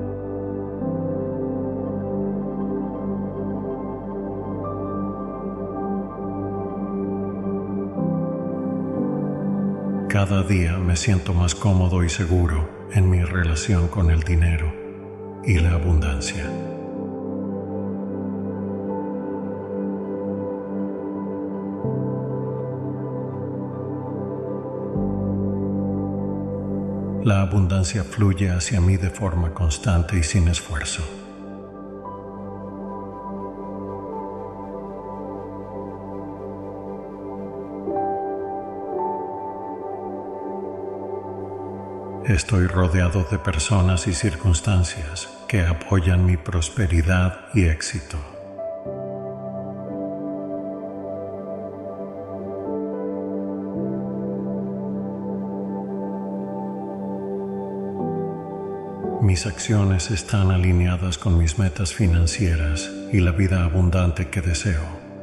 Cada día me siento más cómodo y seguro en mi relación con el dinero y la abundancia. La abundancia fluye hacia mí de forma constante y sin esfuerzo. Estoy rodeado de personas y circunstancias que apoyan mi prosperidad y éxito. Mis acciones están alineadas con mis metas financieras y la vida abundante que deseo.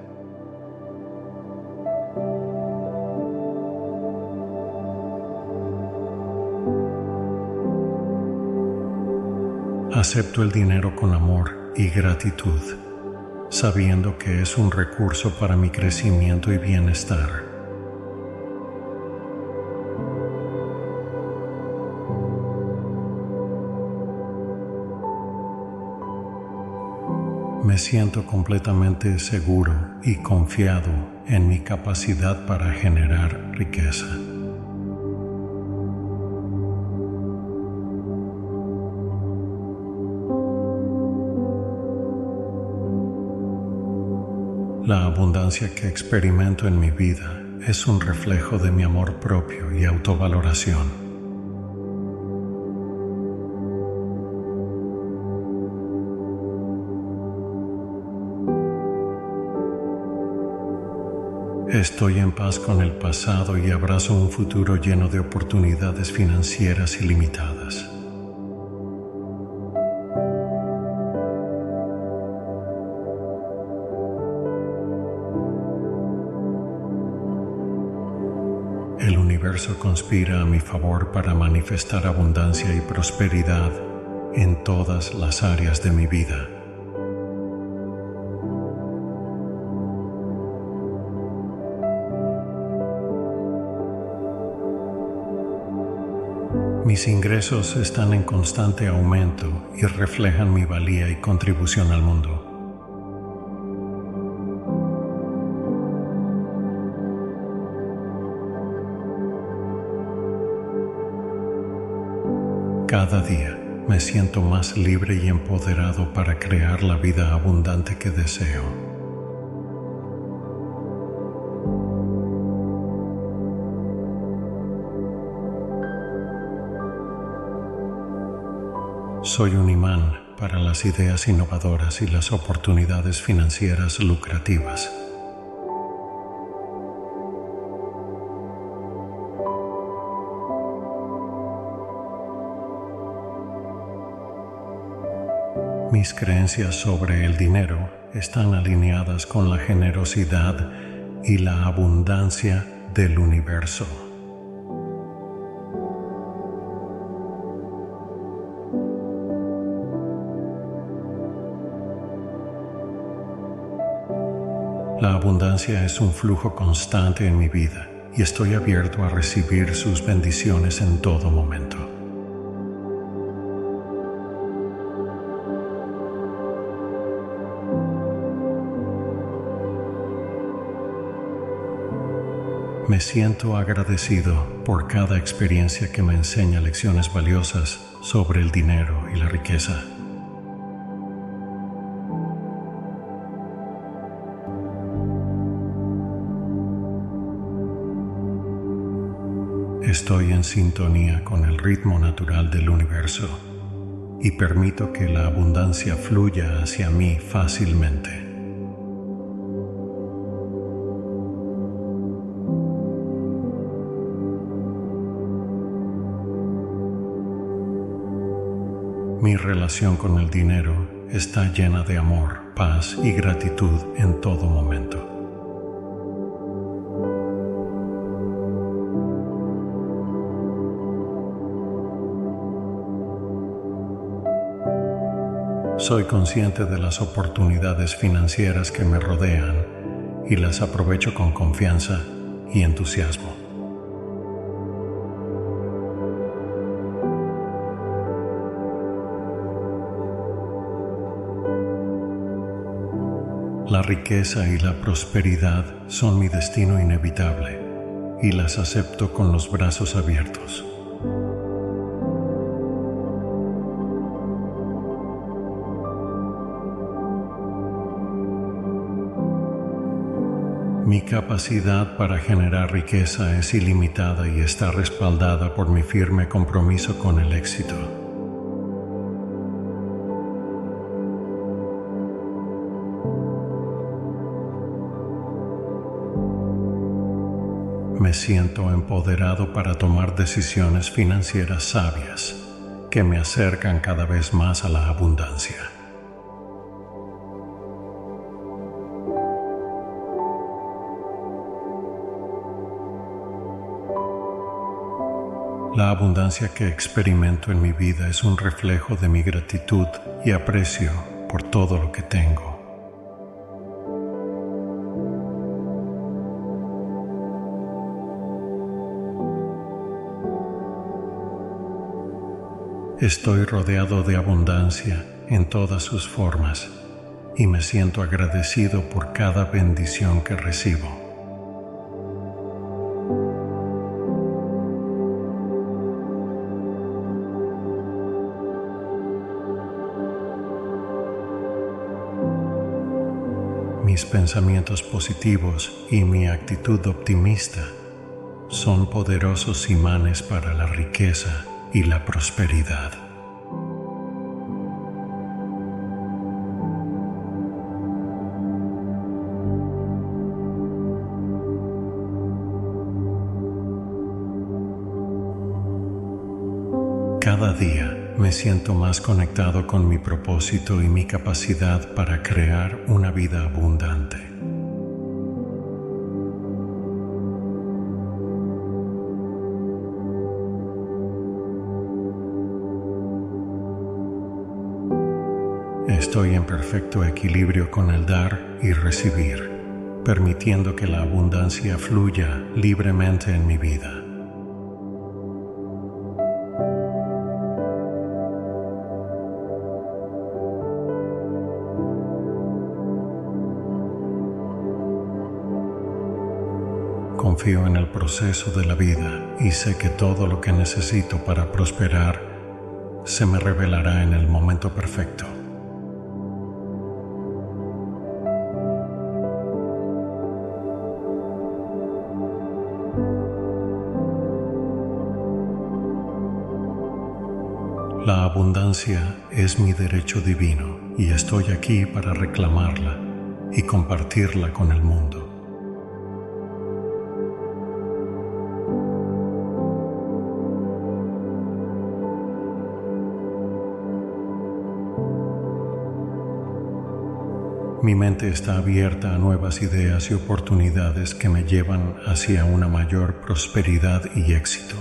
Acepto el dinero con amor y gratitud, sabiendo que es un recurso para mi crecimiento y bienestar. Me siento completamente seguro y confiado en mi capacidad para generar riqueza. La abundancia que experimento en mi vida es un reflejo de mi amor propio y autovaloración. Estoy en paz con el pasado y abrazo un futuro lleno de oportunidades financieras ilimitadas. El universo conspira a mi favor para manifestar abundancia y prosperidad en todas las áreas de mi vida. Mis ingresos están en constante aumento y reflejan mi valía y contribución al mundo. Cada día me siento más libre y empoderado para crear la vida abundante que deseo. Soy un imán para las ideas innovadoras y las oportunidades financieras lucrativas. Mis creencias sobre el dinero están alineadas con la generosidad y la abundancia del universo. La abundancia es un flujo constante en mi vida y estoy abierto a recibir sus bendiciones en todo momento. Me siento agradecido por cada experiencia que me enseña lecciones valiosas sobre el dinero y la riqueza. Estoy en sintonía con el ritmo natural del universo y permito que la abundancia fluya hacia mí fácilmente. Mi relación con el dinero está llena de amor, paz y gratitud en todo momento. Soy consciente de las oportunidades financieras que me rodean y las aprovecho con confianza y entusiasmo. La riqueza y la prosperidad son mi destino inevitable y las acepto con los brazos abiertos. Mi capacidad para generar riqueza es ilimitada y está respaldada por mi firme compromiso con el éxito. Me siento empoderado para tomar decisiones financieras sabias que me acercan cada vez más a la abundancia. La abundancia que experimento en mi vida es un reflejo de mi gratitud y aprecio por todo lo que tengo. Estoy rodeado de abundancia en todas sus formas y me siento agradecido por cada bendición que recibo. Mis pensamientos positivos y mi actitud optimista son poderosos imanes para la riqueza y la prosperidad. Cada día me siento más conectado con mi propósito y mi capacidad para crear una vida abundante. Estoy en perfecto equilibrio con el dar y recibir, permitiendo que la abundancia fluya libremente en mi vida. Confío en el proceso de la vida y sé que todo lo que necesito para prosperar se me revelará en el momento perfecto. La abundancia es mi derecho divino y estoy aquí para reclamarla y compartirla con el mundo. Mi mente está abierta a nuevas ideas y oportunidades que me llevan hacia una mayor prosperidad y éxito.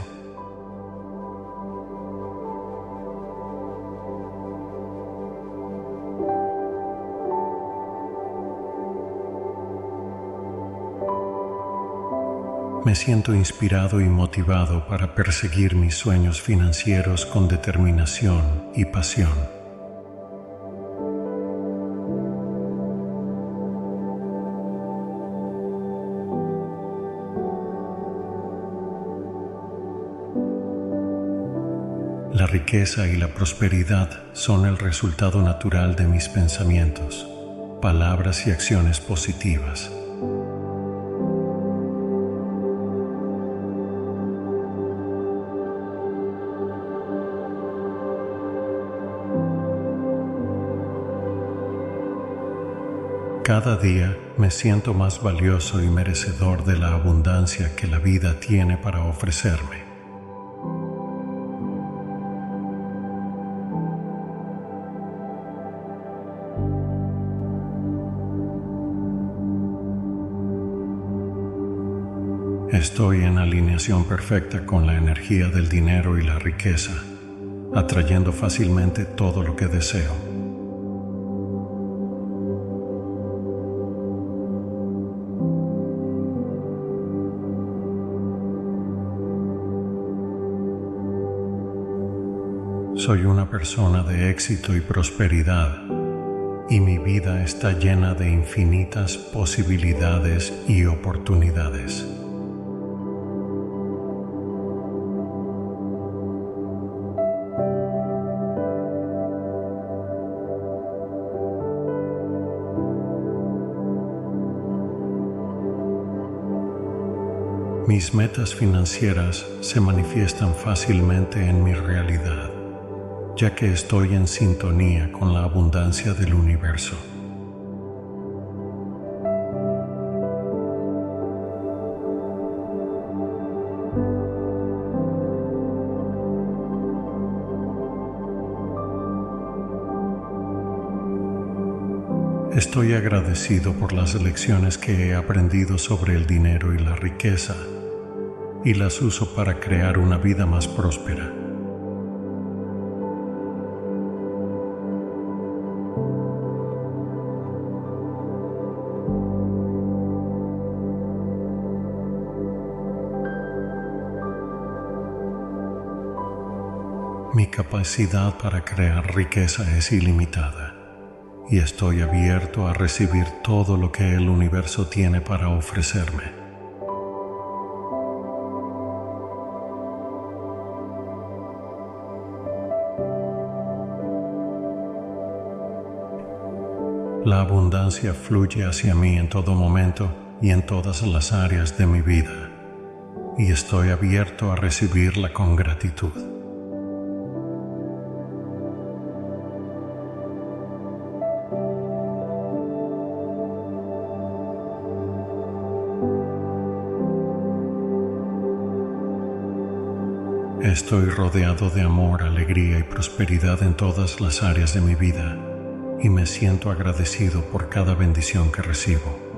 Me siento inspirado y motivado para perseguir mis sueños financieros con determinación y pasión. La riqueza y la prosperidad son el resultado natural de mis pensamientos, palabras y acciones positivas. Cada día me siento más valioso y merecedor de la abundancia que la vida tiene para ofrecerme. Estoy en alineación perfecta con la energía del dinero y la riqueza, atrayendo fácilmente todo lo que deseo. Soy una persona de éxito y prosperidad, y mi vida está llena de infinitas posibilidades y oportunidades. Mis metas financieras se manifiestan fácilmente en mi realidad, ya que estoy en sintonía con la abundancia del universo. Estoy agradecido por las lecciones que he aprendido sobre el dinero y la riqueza, y las uso para crear una vida más próspera. Mi capacidad para crear riqueza es ilimitada, y estoy abierto a recibir todo lo que el universo tiene para ofrecerme. La abundancia fluye hacia mí en todo momento y en todas las áreas de mi vida, y estoy abierto a recibirla con gratitud. Estoy rodeado de amor, alegría y prosperidad en todas las áreas de mi vida y me siento agradecido por cada bendición que recibo.